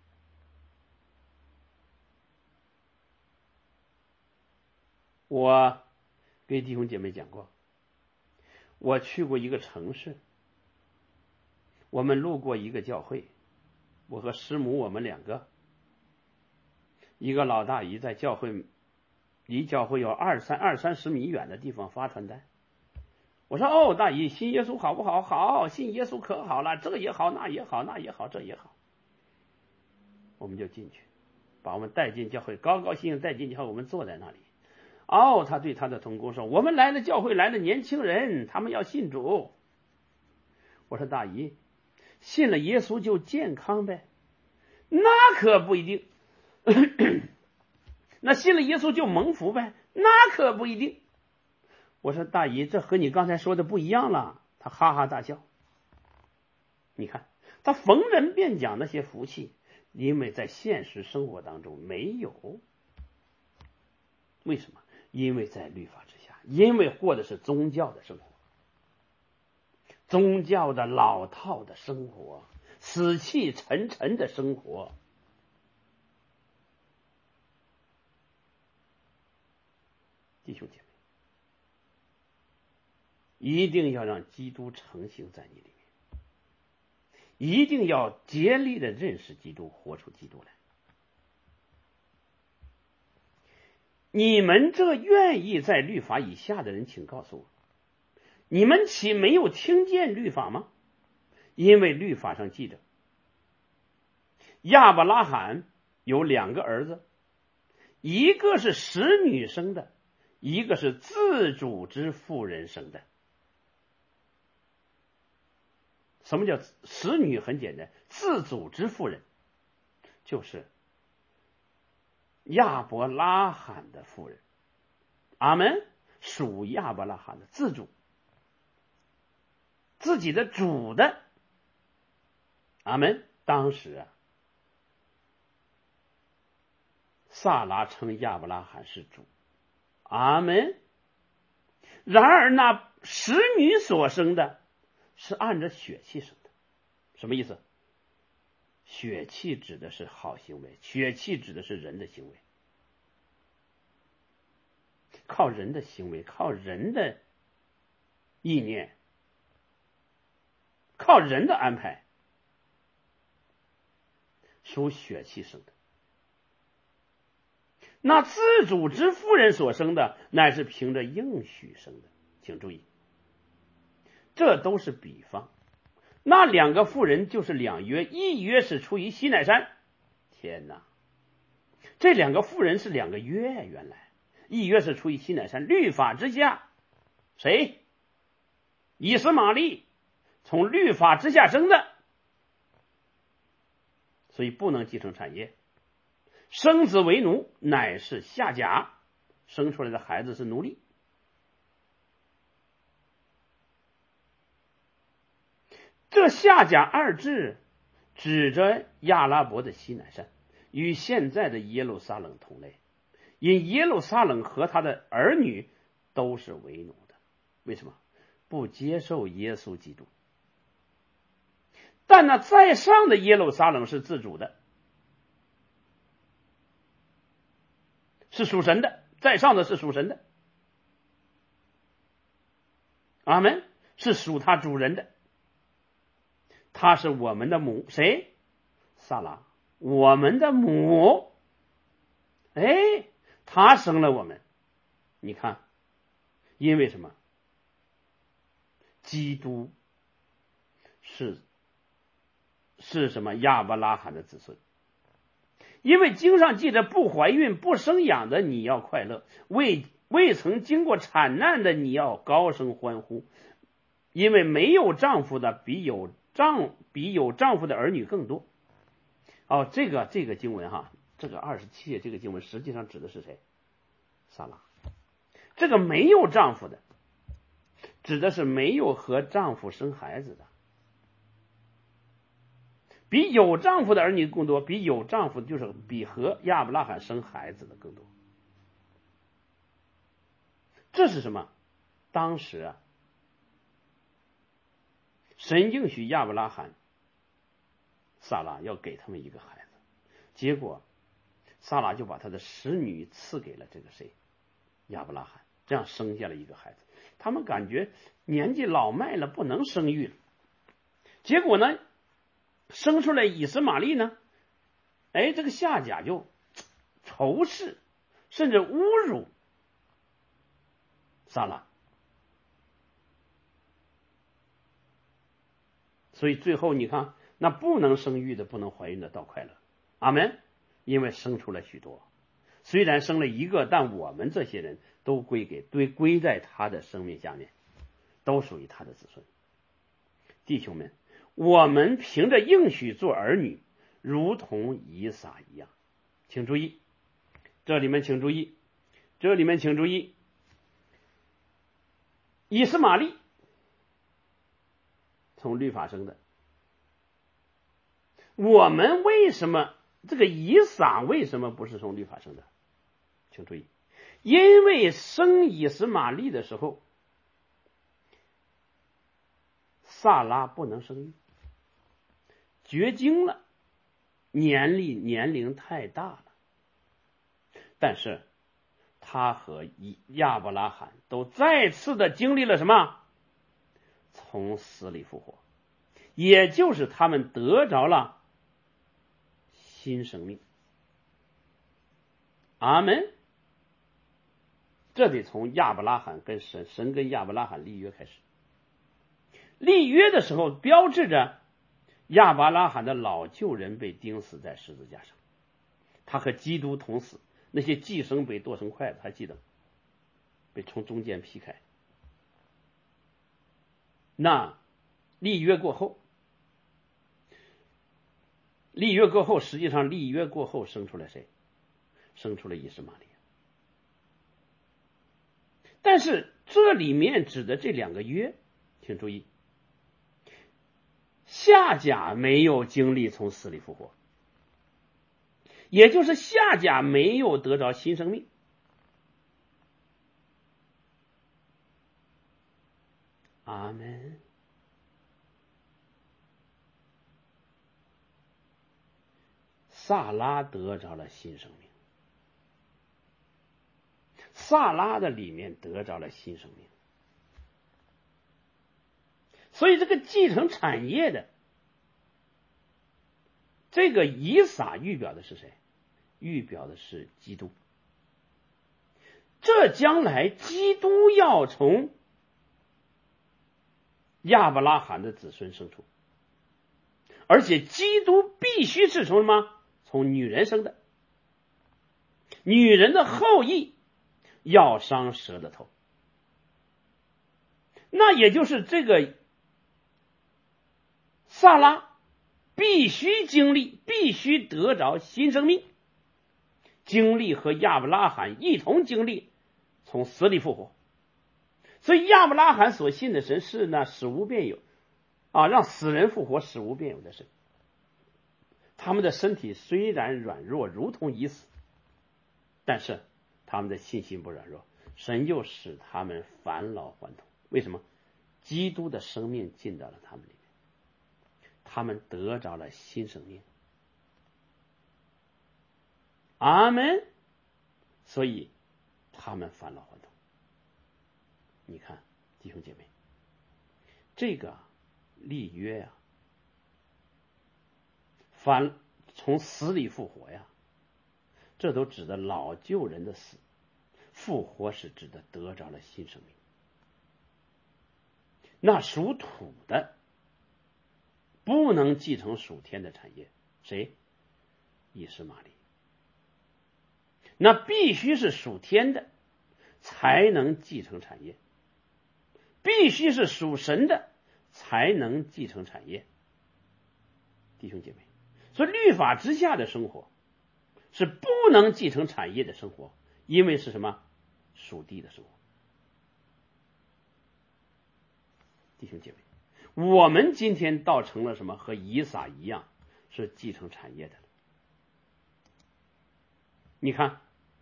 我给弟兄姐妹讲过，我去过一个城市，我们路过一个教会，我和师母我们两个，一个老大姨在教会离教会有二三十米远的地方发传单。我说大姨，信耶稣好不好？好，信耶稣可好了，这也好那也好那也好这也好。我们就进去，把我们带进教会，高高兴兴带进教会，我们坐在那里。他对他的同工说，我们来了教会来了年轻人，他们要信主。我说大姨，信了耶稣就健康呗？那可不一定。那信了耶稣就蒙福呗？那可不一定。我说大姨，这和你刚才说的不一样了。他哈哈大笑。你看他逢人便讲那些福气，因为在现实生活当中没有。为什么？因为在律法之下，因为过的是宗教的生活，宗教的老套的生活，死气沉沉的生活。弟兄姐妹，一定要让基督成形在你里面，一定要竭力的认识基督，活出基督来。你们这愿意在律法以下的人，请告诉我，你们岂没有听见律法吗？因为律法上记着，亚伯拉罕有2个儿子，一个是使女生的，一个是自主之妇人生的。什么叫使女？很简单，自主之妇人就是亚伯拉罕的妇人，阿们，属亚伯拉罕的自主，自己的主的，阿们。当时啊，撒拉称亚伯拉罕是主，阿们。然而那使女所生的是按着血气生的，什么意思？血气指的是好行为，血气指的是人的行为，靠人的行为，靠人的意念，靠人的安排，属血气生的。那自主之妇人所生的，乃是凭着应许生的。请注意，这都是比方。那两个妇人就是两约，一约是出于西乃山。天哪，这两个妇人是两个约，原来一约是出于西乃山，律法之下，谁？以实玛利，从律法之下生的，所以不能继承产业。生子为奴，乃是下甲，生出来的孩子是奴隶。这下甲二字指着亚拉伯的西乃山，与现在的耶路撒冷同类，因耶路撒冷和他的儿女都是为奴的。为什么？不接受耶稣基督。但那在上的耶路撒冷是自主的，是属神的，在上的是属神的，阿们，是属他主人的。他是我们的母，谁？撒拉，我们的母。哎，他生了我们。你看，因为什么？基督是什么？亚伯拉罕的子孙。因为经上记着，不怀孕不生养的你要快乐，未曾经过产难的你要高声欢呼，因为没有丈夫的比有丈夫的儿女更多。哦，这个经文哈，这个27节这个经文实际上指的是谁？撒拉。这个没有丈夫的，指的是没有和丈夫生孩子的。比有丈夫的儿女更多，比有丈夫就是比和亚伯拉罕生孩子的更多。这是什么？当时啊，神应许亚伯拉罕、撒拉要给他们一个孩子，结果撒拉就把他的使女赐给了这个谁？亚伯拉罕，这样生下了一个孩子。他们感觉年纪老迈了，不能生育了。结果呢，生出来以实玛利呢，哎，这个夏甲就仇视甚至侮辱撒拉，所以最后你看，那不能生育的不能怀孕的倒快乐，阿们，因为生出了许多，虽然生了一个，但我们这些人都归在他的生命下面，都属于他的子孙。弟兄们，我们凭着应许做儿女，如同以撒一样。请注意，这里面请注意，以实玛利从律法生的，我们为什么这个以撒为什么不是从律法生的？请注意，因为生以实玛利的时候，撒拉不能生育，绝经了，年龄太大了。但是他和亚伯拉罕都再次的经历了什么？从死里复活，也就是他们得着了新生命。阿们。这得从亚伯拉罕跟神跟亚伯拉罕立约开始。立约的时候标志着亚伯拉罕的老旧人被钉死在十字架上，他和基督同死，那些寄生被剁成筷子，还记得被从中间劈开。那立约过后，实际上立约过后生出来谁？ 生出了以实玛利。但是这里面指的这2个约，请注意，夏甲没有经历从死里复活，也就是夏甲没有得着新生命。阿们。撒拉得着了新生命，撒拉的里面得着了新生命，所以这个继承产业的这个以撒预表的是谁？预表的是基督。这将来基督要从亚伯拉罕的子孙生出，而且基督必须是从什么？从女人生的，女人的后裔要伤蛇的头。那也就是这个撒拉必须经历，必须得着新生命，经历和亚伯拉罕一同经历从死里复活。所以亚伯拉罕所信的神是那使无变有让死人复活使无变有的神。他们的身体虽然软弱如同已死，但是他们的信心不软弱，神又使他们返老还童。为什么？基督的生命进到了他们里面，他们得着了新生命。阿们。所以他们返老还童。你看弟兄姐妹，这个立约呀，从死里复活呀，这都指的老旧人的死，复活是指的得着了新生命。那属土的不能继承属天的产业，谁？以实玛利。那必须是属天的才能继承产业，必须是属神的才能继承产业。弟兄姐妹，所以律法之下的生活是不能继承产业的生活，因为是什么？属地的生活。弟兄姐妹，我们今天倒成了什么？和以撒一样，是继承产业的。你看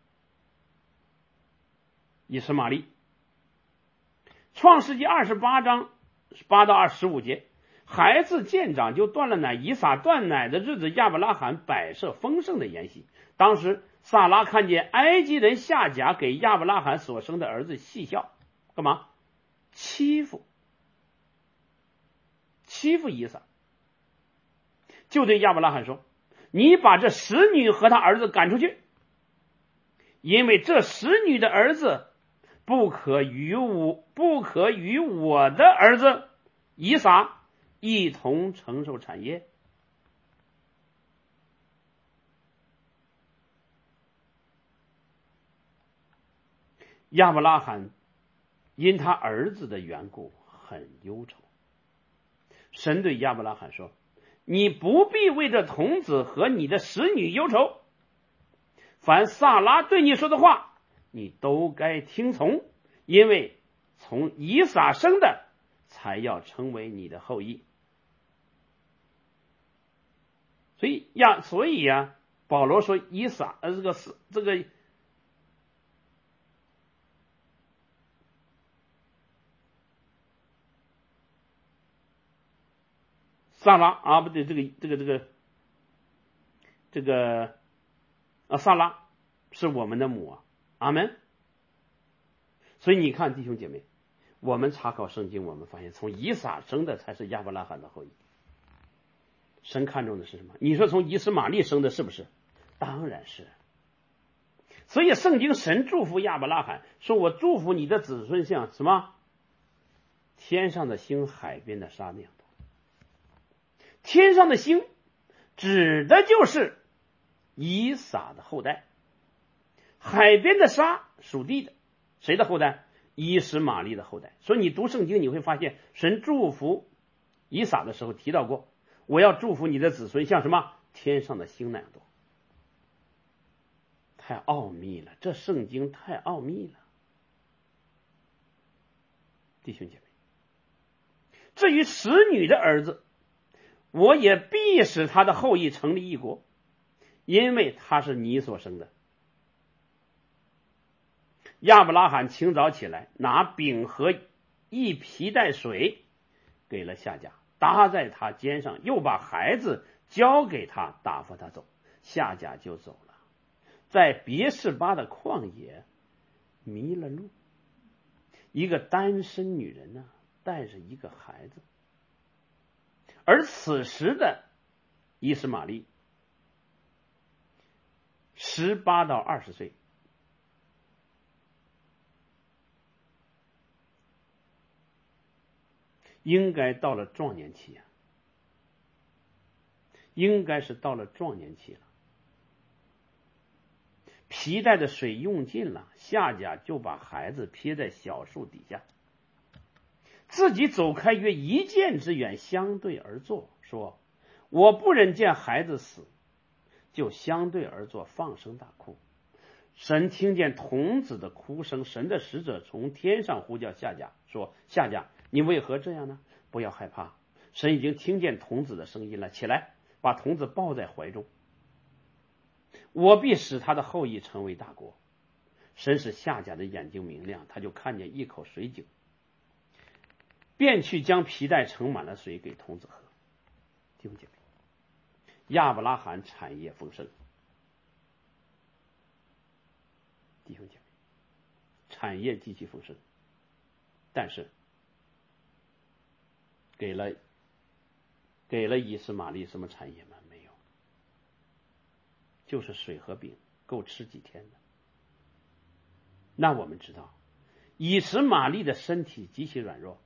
以实玛利，创世纪28章8到15节，孩子渐长就断了奶，以撒断奶的日子，亚伯拉罕摆设丰盛的筵席。当时撒拉看见埃及人夏甲给亚伯拉罕所生的儿子戏笑，干嘛？欺负以撒，就对亚伯拉罕说：你把这使女和他儿子赶出去，因为这使女的儿子不可与我的儿子以撒一同承受产业。亚伯拉罕因他儿子的缘故很忧愁，神对亚伯拉罕说：你不必为这童子和你的使女忧愁，凡撒拉对你说的话你都该听从，因为从以撒生的才要成为你的后裔。所以保罗说以撒这个撒拉不对，撒拉是我们的母阿们。所以你看弟兄姐妹，我们查考圣经，我们发现从以撒生的才是亚伯拉罕的后裔。神看重的是什么？你说从以实玛利生的是不是？当然是。所以圣经神祝福亚伯拉罕，说我祝福你的子孙像什么？天上的星，海边的沙那样多。天上的星指的就是以撒的后代，海边的沙属地的，谁的后代？以实玛利的后代。所以你读圣经你会发现，神祝福以撒的时候提到过，我要祝福你的子孙像什么？天上的星那样多。 太奥秘了，这圣经太奥秘了，弟兄姐妹。至于使女的儿子，我也必使他的后裔成立一国，因为他是你所生的。亚伯拉罕清早起来，拿饼和一皮带水给了夏甲，搭在他肩上，又把孩子交给他，打发他走。夏甲就走了，在别是巴的旷野迷了路。一个单身女人呢，带着一个孩子，而此时的伊斯玛利18到20岁，应该到了壮年期啊，应该是到了壮年期了。皮带的水用尽了，夏甲就把孩子撇在小树底下，自己走开约1箭之远，相对而坐，说：我不忍见孩子死，就相对而坐，放声大哭。神听见童子的哭声，神的使者从天上呼叫夏甲，说：夏甲，你为何这样呢？不要害怕，神已经听见童子的声音了，起来，把童子抱在怀中，我必使他的后裔成为大国。神使夏甲的眼睛明亮，他就看见一口水井，便去将皮带盛满了水给童子喝。弟兄姐妹，亚伯拉罕产业丰盛，弟兄姐妹，产业极其丰盛，但是给了以实玛利什么产业吗？没有，就是水和饼，够吃几天的。那我们知道，以实玛利的身体极其软弱，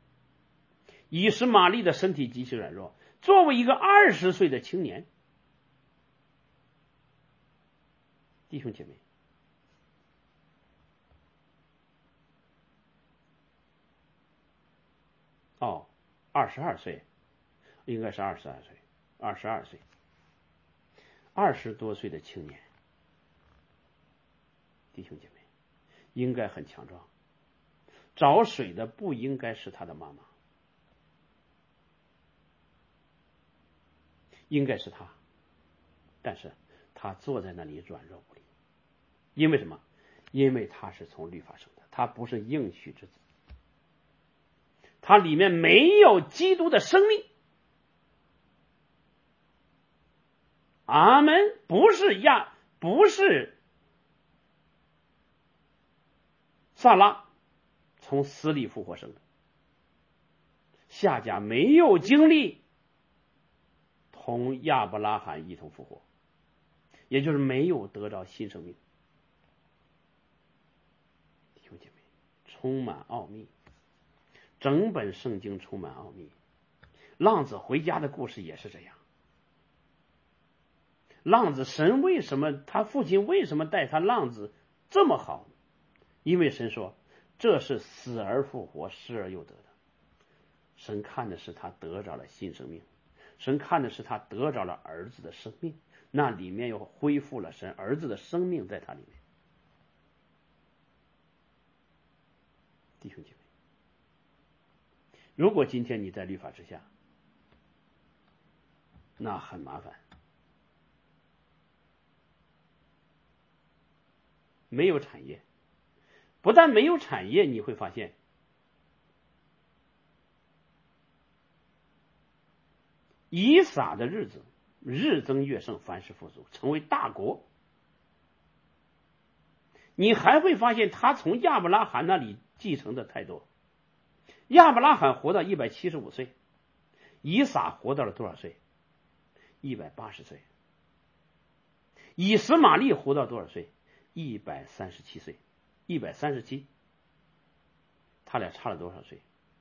作为一个20岁的青年，弟兄姐妹，22岁，应该是22岁，20多岁的青年，弟兄姐妹，应该很强壮。找水的不应该是他的妈妈，应该是他，但是他坐在那里软弱无力。因为什么？因为他是从律法生的，他不是应许之子，他里面没有基督的生命。阿们。不是萨拉从死里复活生的，夏甲没有经历同亚伯拉罕一同复活，也就是没有得着新生命。弟兄姐妹，充满奥秘，整本圣经充满奥秘。浪子回家的故事也是这样。浪子，神为什么他父亲为什么待他浪子这么好？因为神说这是死而复活，失而又得的。神看的是他得着了新生命，神看的是他得着了儿子的生命，那里面又恢复了神儿子的生命在他里面。弟兄姐妹，如果今天你在律法之下，那很麻烦，没有产业。不但没有产业，你会发现以撒的日子日增月盛，凡事富足，成为大国。你还会发现他从亚伯拉罕那里继承的太多。亚伯拉罕活到175岁，以撒活到了多少岁？180岁。以实玛利活到多少岁？137岁。137，他俩差了多少岁？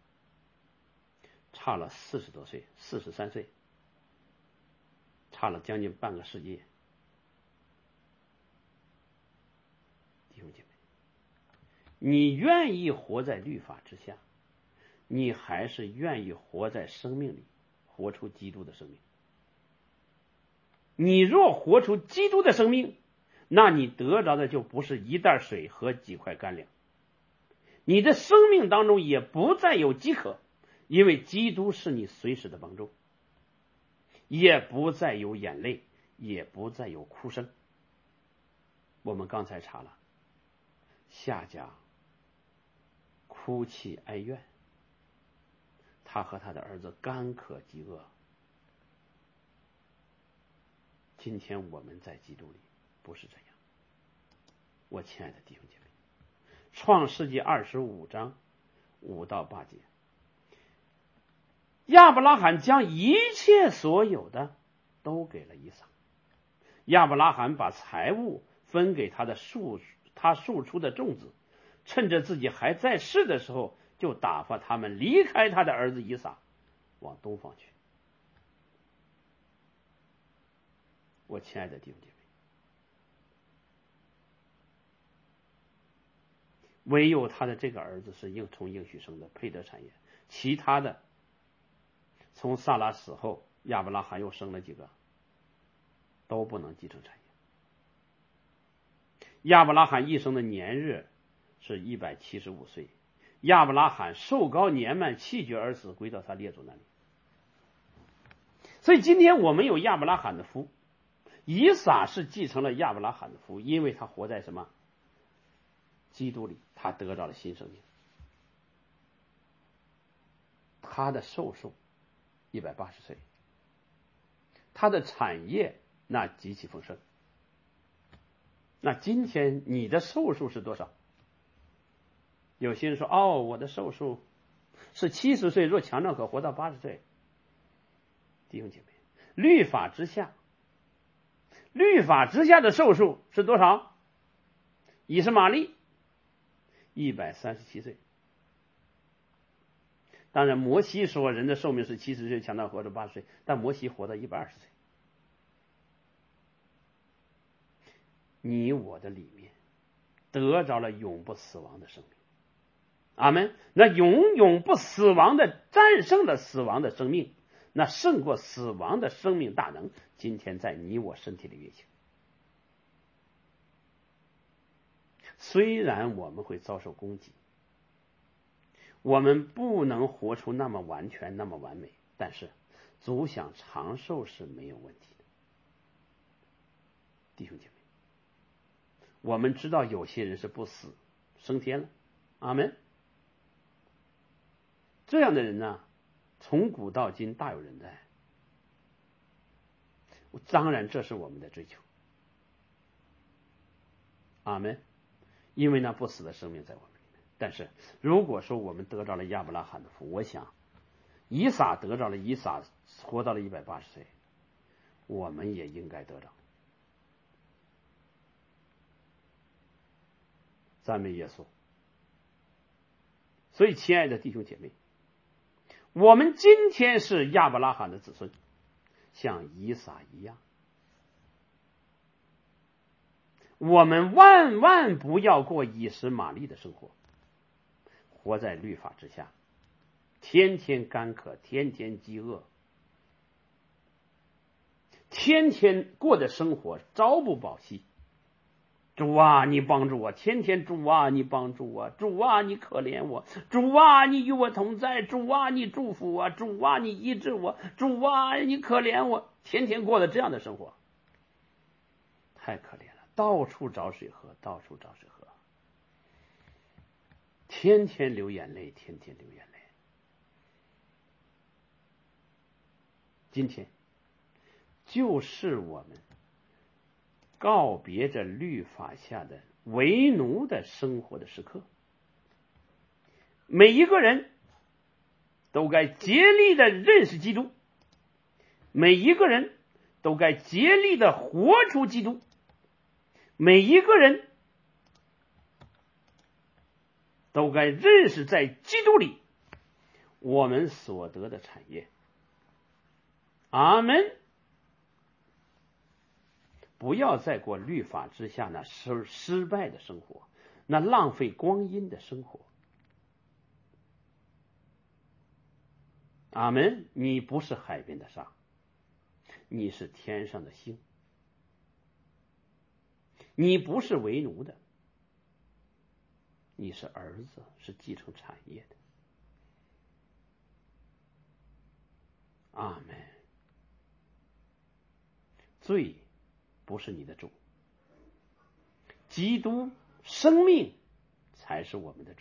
差了40多岁，43岁，差了将近半个世纪。弟兄姐妹，你愿意活在律法之下，你还是愿意活在生命里，活出基督的生命？你若活出基督的生命， 那你得着的就不是一袋水和几块干粮，你的生命当中也不再有饥渴，因为基督是你随时的帮助，也不再有眼泪，也不再有哭声。我们刚才查了，夏甲哭泣哀怨，他和他的儿子干渴饥饿。今天我们在基督里不是这样。我亲爱的弟兄姐妹，创世纪25章5到8节，亚伯拉罕将一切所有的都给了以撒。亚伯拉罕把财物分给他庶出的众子，趁着自己还在世的时候，就打发他们离开他的儿子以撒，往东方去。我亲爱的弟兄姐妹，唯有他的这个儿子是从应许生的，配得产业，其他的从撒拉死后，亚伯拉罕又生了几个，都不能继承产业。亚伯拉罕一生的年日是175岁，亚伯拉罕寿高年迈，气绝而死，归到他列祖那里。所以今天我们有亚伯拉罕的福，以撒是继承了亚伯拉罕的福，因为他活在什么？基督里，他得到了新生命。他的寿数180岁，他的产业那极其丰盛。那今天你的寿数是多少？有些人说，我的寿数是70岁，若强壮可活到80岁。弟兄姐妹，律法之下的寿数是多少？以实玛利137岁。当然摩西说人的寿命是70岁，强壮活到80岁，但摩西活到120岁。你我的里面得着了永不死亡的生命。阿们。那永不死亡的，战胜了死亡的生命，那胜过死亡的生命大能，今天在你我身体里运行。虽然我们会遭受攻击，我们不能活出那么完全那么完美，但是足享长寿是没有问题的。弟兄姐妹，我们知道有些人是不死升天了，阿们。这样的人呢，从古到今大有人在。当然这是我们的追求，阿们。因为那不死的生命在我们里面。但是如果说我们得到了亚伯拉罕的福，我想以撒得到了，以撒活到了180岁，我们也应该得到。赞美耶稣。所以亲爱的弟兄姐妹，我们今天是亚伯拉罕的子孙，像以撒一样。我们万万不要过以实玛利的生活，活在律法之下，天天干渴，天天饥饿，天天过的生活朝不保夕。主啊，你帮助我，天天主啊，你帮助我，主啊，你可怜我，主啊，你与我同在，主啊，你祝福我，主啊，你医治我，主啊，你可怜我，天天过的这样的生活，太可怜了，到处找水喝，到处找水喝，天天流眼泪，天天流眼泪。今天就是我们告别着律法下的为奴的生活的时刻，每一个人都该竭力的认识基督，每一个人都该竭力的活出基督，每一个人都该认识在基督里我们所得的产业。阿们。不要再过律法之下那失败的生活，那浪费光阴的生活。阿们。你不是海边的沙，你是天上的星。 你不是为奴的，你是儿子，是继承产业的。阿们。罪不是你的主，基督生命才是我们的主。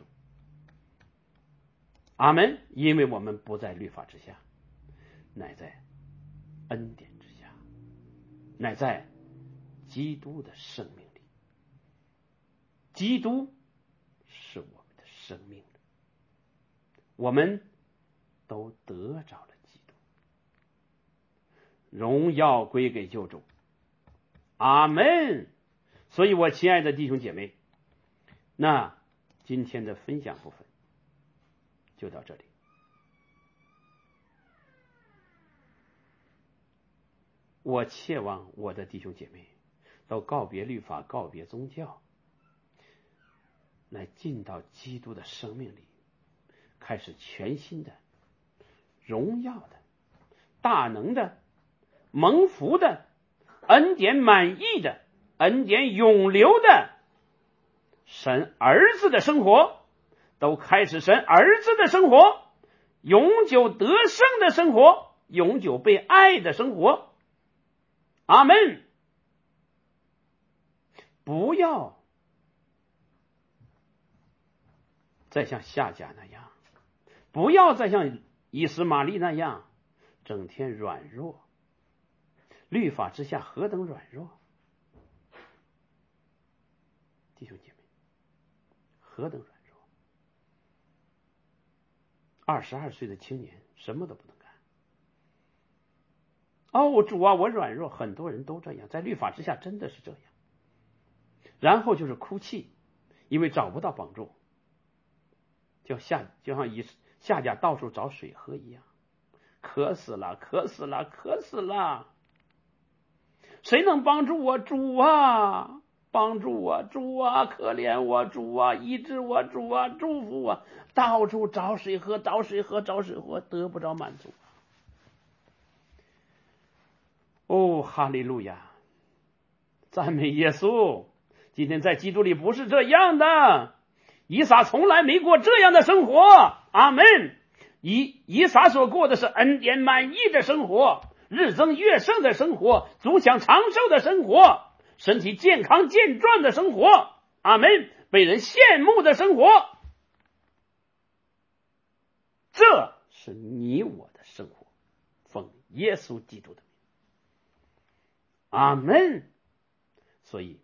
阿们。因为我们不在律法之下，乃在恩典之下，乃在基督的生命里。基督是我们的生命，我们都得着了基督。荣耀归给救主。阿们。所以我亲爱的弟兄姐妹，那今天的分享部分就到这里。我切望我的弟兄姐妹都告别律法，告别宗教，来进到基督的生命里，开始全新的、荣耀的、大能的、蒙福的、恩典满意的、恩典永留的神儿子的生活，都开始神儿子的生活，永久得胜的生活，永久被爱的生活。阿们。不要再像夏甲那样，不要再像以实玛利那样整天软弱。律法之下何等软弱，弟兄姐妹，何等软弱。22岁的青年什么都不能干。哦，主啊，我软弱。很多人都这样，在律法之下真的是这样。然后就是哭泣，因为找不到帮助，就像夏甲到处找水喝一样，渴死了，渴死了，渴死了。谁能帮助我？主啊，帮助我！主啊，可怜我！主啊，医治我！主啊，祝福我！到处找水喝，找水喝，找水喝，得不着满足。哦，哈利路亚，赞美耶稣！今天在基督里不是这样的，以撒从来没过这样的生活。阿们。以撒所过的是恩典满意的生活，日增月盛的生活，足享长寿的生活，身体健康健壮的生活。阿们。被人羡慕的生活，这是你我的生活，奉耶稣基督的名。阿们。所以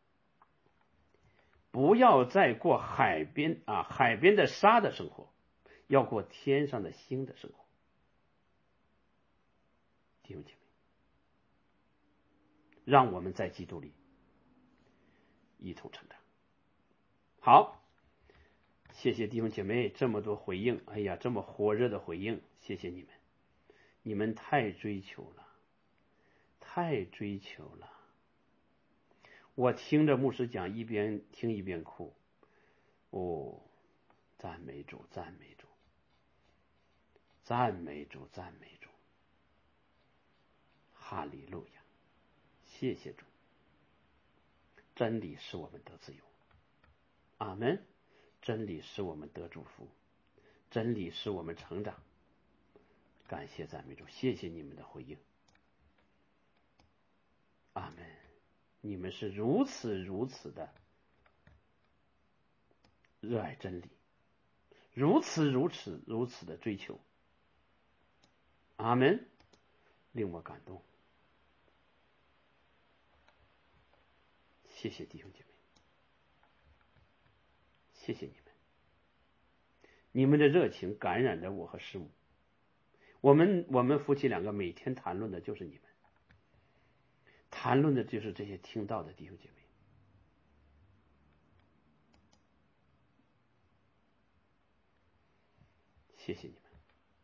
不要再过海边的沙的生活，要过天上的星的生活。弟兄姐妹，让我们在基督里一同成长。好，谢谢弟兄姐妹这么多回应，哎呀，这么火热的回应，谢谢你们，你们太追求了，太追求了。我听着牧师讲，一边听一边哭。哦，赞美主，赞美主，赞美主，赞美主，哈利路亚！谢谢主，真理使我们得自由。阿们。真理使我们得祝福，真理使我们成长。感谢赞美主，谢谢你们的回应。阿们。你们是如此如此的热爱真理，如此如此如此的追求。阿们。令我感动。谢谢弟兄姐妹，谢谢你们，你们的热情感染着我和师母。我们夫妻两个每天谈论的就是你们，谈论的就是这些听到的弟兄姐妹。谢谢你们。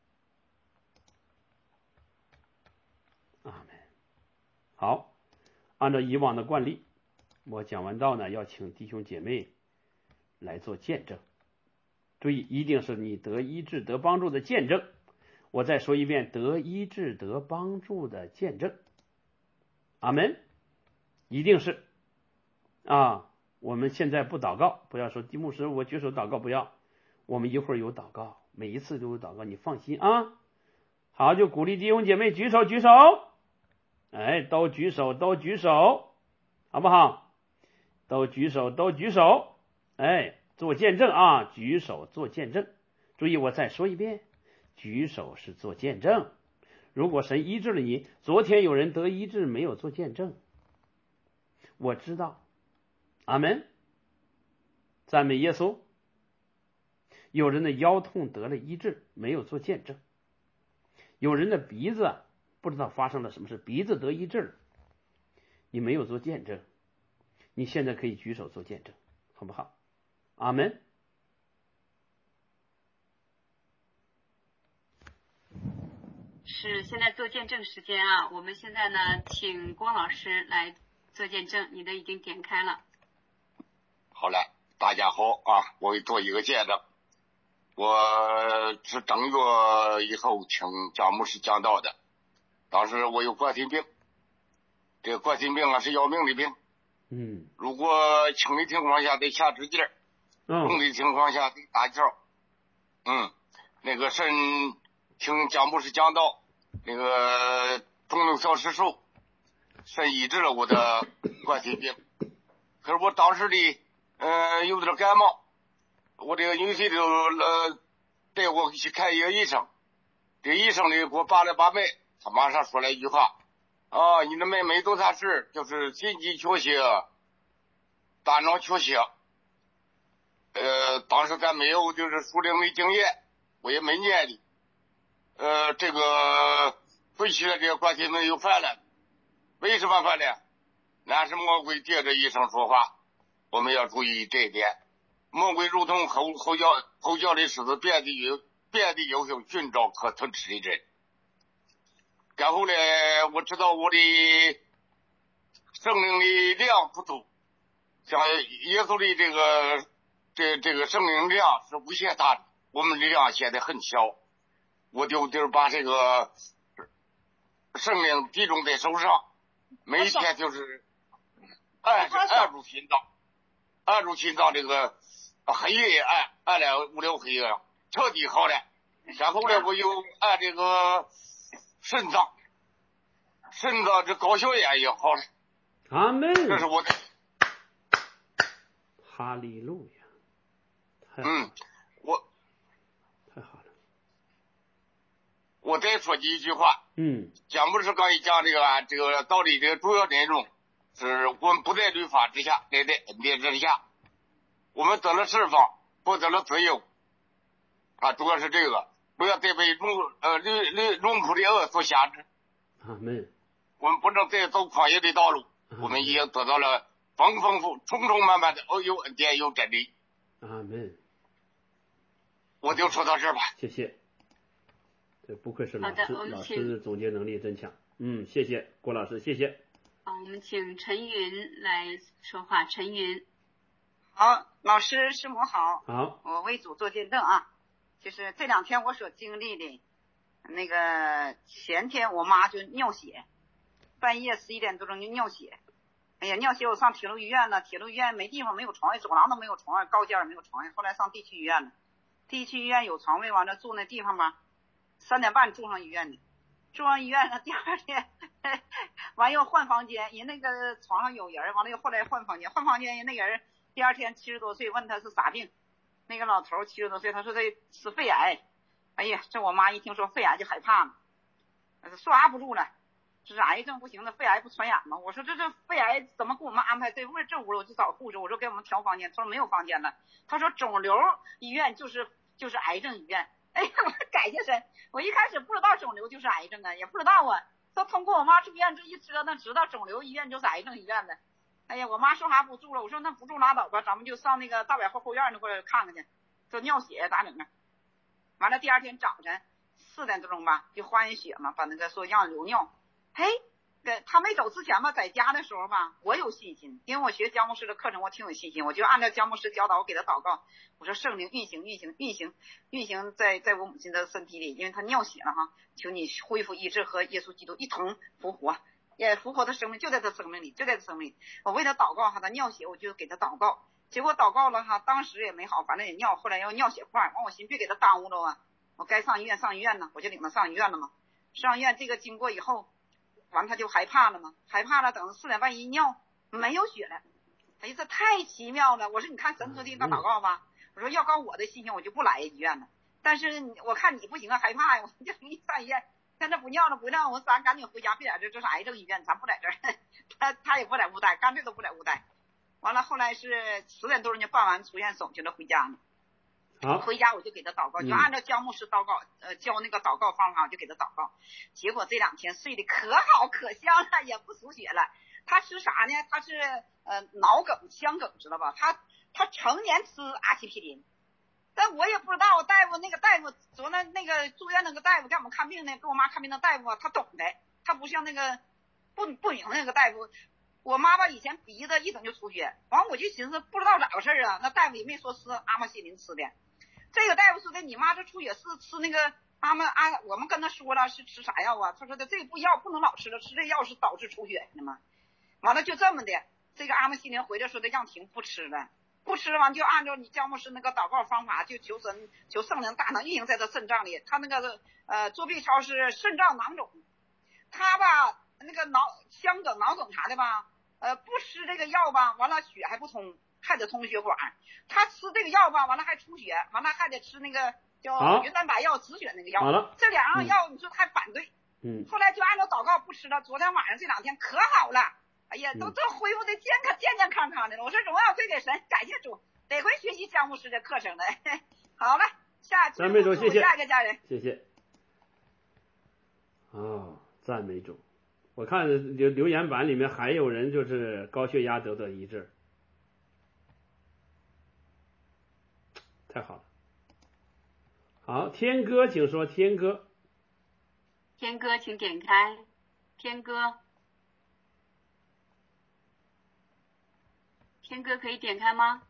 阿们。好，按照以往的惯例，我讲完道呢，要请弟兄姐妹来做见证。注意，一定是你得医治得帮助的见证。我再说一遍，得医治得帮助的见证。阿们。一定是啊，我们现在不祷告，不要说蒂牧师我举手祷告，不要，我们一会儿有祷告，每一次都有祷告，你放心啊。好，就鼓励弟兄姐妹举手，哎，都举手，好不好？都举手，哎，做见证啊，举手做见证。注意，我再说一遍，举手是做见证。如果神医治了你，昨天有人得医治没有做见证，我知道，阿门，赞美耶稣。有人的腰痛得了医治没有做见证，有人的鼻子不知道发生了什么事，鼻子得医治了，你没有做见证，你现在可以举手做见证，好不好？阿门。
是现在做见证时间啊，我们现在呢请郭老师来做见证，你的已经点开了。
好嘞，大家好啊，我给做一个见证。我是正月以后请姜牧师讲道的，当时我有冠心病，这个冠心病啊是要命的病，如果轻的情况下得下指尖，重的情况下得打桥，那个肾听姜牧师讲道，那个中等小手术，肾医治了我的冠心病，可是我当时的有点感冒，我这个女婿就带我去看一个医生，这医生呢给我把了把脉，他马上说了一句话啊，你的妹妹多大事，就是心肌缺血，大脑缺血。当时咱没有就是属灵的经验，我也没念的。这个回去了，这个冠心病又犯了，为什么犯了？那是魔鬼借着医生说话，我们要注意这一点。魔鬼如同吼叫的狮子，遍地游行，寻找可吞吃的人。然后呢，我知道我的生命的量不足，像耶稣的这个生命量是无限大的，我们的量现在很小，我就把这个生命集中在手上，每一天就是按住心脏这个黑夜按了5-6黑夜，彻底好了。然后呢，我又按这个肾脏这高血压也好了。
阿门。
这是我的。
哈利路亚。太好了。
我再说几句话。姜牧师刚一讲这个道理，这个主要内容是我们不在律法之下，在恩典之下，我们得了释放，获得了自由啊，主要是这个，不要再被荣苦的恶所辖制。
阿门。
我们不能再走旷野的道路，我们已经得到了丰富充满满的有恩典有真理。
阿门。
我就说到这儿吧。
谢谢。这不愧是老师总结能力真强。谢谢郭老师，谢谢。
好，我们请陈云来说话。陈云。
好，老师师母好。
好，
我为主做见证啊。就是这2天我所经历的，那个前天我妈就尿血，半夜11点多钟就尿血。哎呀，尿血我上铁路医院了，铁路医院没地方，没有床位，走廊都没有床位，高间也没有床位。后来上地区医院了，地区医院有床位，完了住那地方吧，3点半住上医院的，住上医院了，第2天完又换房间，人那个床上有人，完了又后来换房间，人那人第2天70多岁，问他是啥病，那个老头70多岁，他说这是肺癌。哎呀，这我妈一听说肺癌就害怕了，说啥不住了，这是癌症不行了，肺癌不传染吗？我说这肺癌怎么给我们安排这屋了？我就找护士，我说给我们调房间，他说没有房间了，他说肿瘤医院就是癌症医院。哎呀，我改下身，我一开始不知道肿瘤就是癌症啊，也不知道啊，都通过我妈住院这一折腾，知道肿瘤医院就是癌症医院的。哎呀，我妈说啥不住了，我说那不住拉倒吧，咱们就上那个大百货后院那块看看去，这尿血咋整啊？完了第2天早晨4点多钟吧，就化验血嘛，把那个说让留尿。嘿，他没走之前吧，在家的时候吧，我有信心，因为我学姜牧师的课程，我挺有信心，我就按照姜牧师教导，我给他祷告，我说圣灵运行在我母亲的身体里，因为他尿血了哈，求你恢复医治和耶稣基督一同复活。 也复活的生命就在他生命里，就在他生命里。我为他祷告哈，他尿血我就给他祷告，结果祷告了哈，当时也没好，反正也尿，后来要尿血块，完我寻思别给他耽误了啊，我该上医院呢，我就领他上医院了嘛。上医院这个经过以后，完他就害怕了嘛，害怕了，等4点半一尿没有血了，哎呀这太奇妙了。我说你看神说的应该祷告吧，我说要告我的信心我就不来医院了，但是我看你不行啊，害怕呀，我就领你上医院。现在不尿了，不尿，我咱赶紧回家，别在这是癌症医院，咱不在这儿，他也不在屋待，干脆都不在屋待。完了后来是10点多人就办完出院手续了，回家呢。
好，
回家我就给他祷告，就按照姜牧师祷告教那个祷告方法，我就给他祷告。结果这2天睡得可好可香了，也不输血了。他吃啥呢？他是脑梗、腔梗，知道吧？他成年吃阿司匹林。但我也不知道，那个大夫昨天那个住院那个大夫给我们看病呢，给我妈看病的大夫他懂的，他不像那个不明那个大夫。我妈吧以前鼻子一整就出血，完我就寻思不知道咋回事啊，那大夫也没说吃阿莫西林吃的。这个大夫说的你妈这出血是吃那个我们跟他说了是吃啥药啊，他说的这个药不能老吃了，吃这药是导致出血的嘛。完了就这么的，这个阿莫西林回来说的让停不吃了。不吃完就按照你姜牧师那个祷告方法，就求神求圣灵大能运行在他肾脏里。他那个做 B 超是肾脏囊肿，他吧那个腔梗脑梗啥的吧，不吃这个药吧，完了血还不通，还得通血管。他吃这个药吧，完了还出血，完了还得吃那个叫云蛋白药止血那个药。
好了，
这2样药你说他还反对，后来就按照祷告不吃了。昨天晚上这2天可好了。哎呀，都恢复的健康的了。我说荣耀归给神，感谢主，得回学习姜牧师的课程了。好了，
赞美主，谢谢
下一个家人，
谢谢。赞美主。我看留言板里面还有人就是高血压得到医治，太好了。好，天哥，请说，天哥，
请点开，天哥可以点开吗？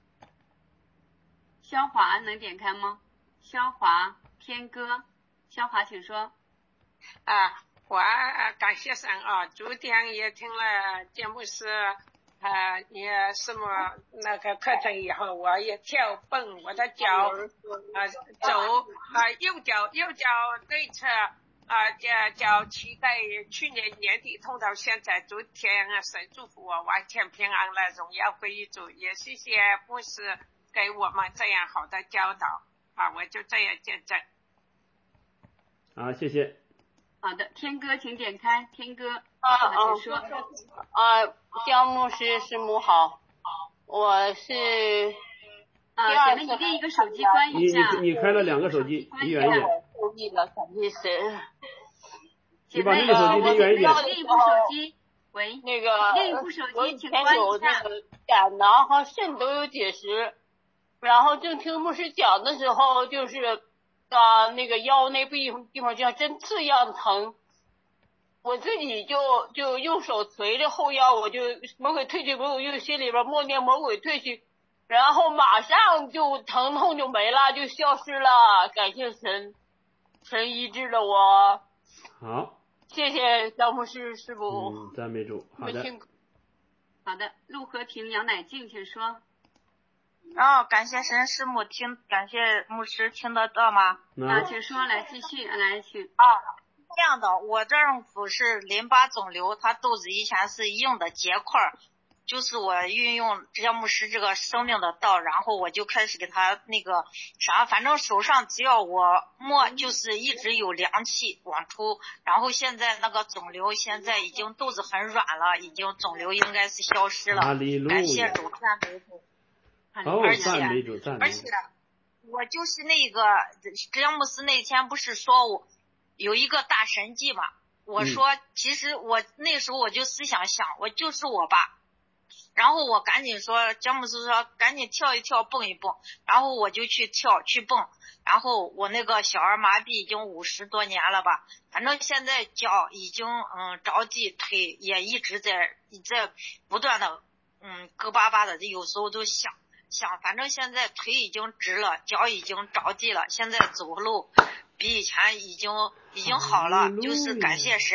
肖华能点开吗？肖华，天哥，肖华请说。
我感谢神啊！昨天也听了节目是你什么那个课程以后，我也跳蹦，我的脚走右脚内侧脚膝盖去年年底痛到现在，昨天神祝福我完全平安了，荣耀归于主，也谢谢牧师给我们这样好的教导我就这样见证。
好，谢谢。
好的，天哥请点开，天哥请说。
姜牧师师母好，我是
姐妹你另一个手机关一下。
你开了2个手机，离远一点。
受益了，感谢神。
你把那个手机离远一点。
另一部手机，喂，
那个
另一部手机请关一下。
胆囊和肾都有结石，然后正听牧师讲的时候，就是那个腰那地方就像针刺一样疼，我自己就用手捶着后腰，我就魔鬼退去，魔鬼就心里边默念魔鬼退去，然后马上就疼痛就没了，就消失了，感谢神，神医治了我。
好，
谢谢姜牧师师傅。
赞美主。
好的，陆和平、杨乃静请说。
感谢神师母感谢牧师听得到吗？
请说，来继续，来请。
这样的，我丈夫是淋巴肿瘤，他肚子以前是硬的结块，就是我运用姜牧师这个生命的道，然后我就开始给他那个反正手上只要我摸就是一直有凉气往出，然后现在那个肿瘤现在已经肚子很软了，已经肿瘤应该是消失了，感谢主，赞美主。而且我就是那个詹姆斯那天不是说我有一个大神迹嘛，我说其实我那时候我就思想我就是我吧，然后我赶紧说詹姆斯说赶紧跳一跳蹦一蹦，然后我就去蹦，然后我那个小儿麻痹已经50多年了吧，反正现在脚已经着地，腿也一直在不断的疙巴巴的，有时候都想，反正现在腿已经直了，脚已经着地了，现在走路比以前已经好了，就是感谢神，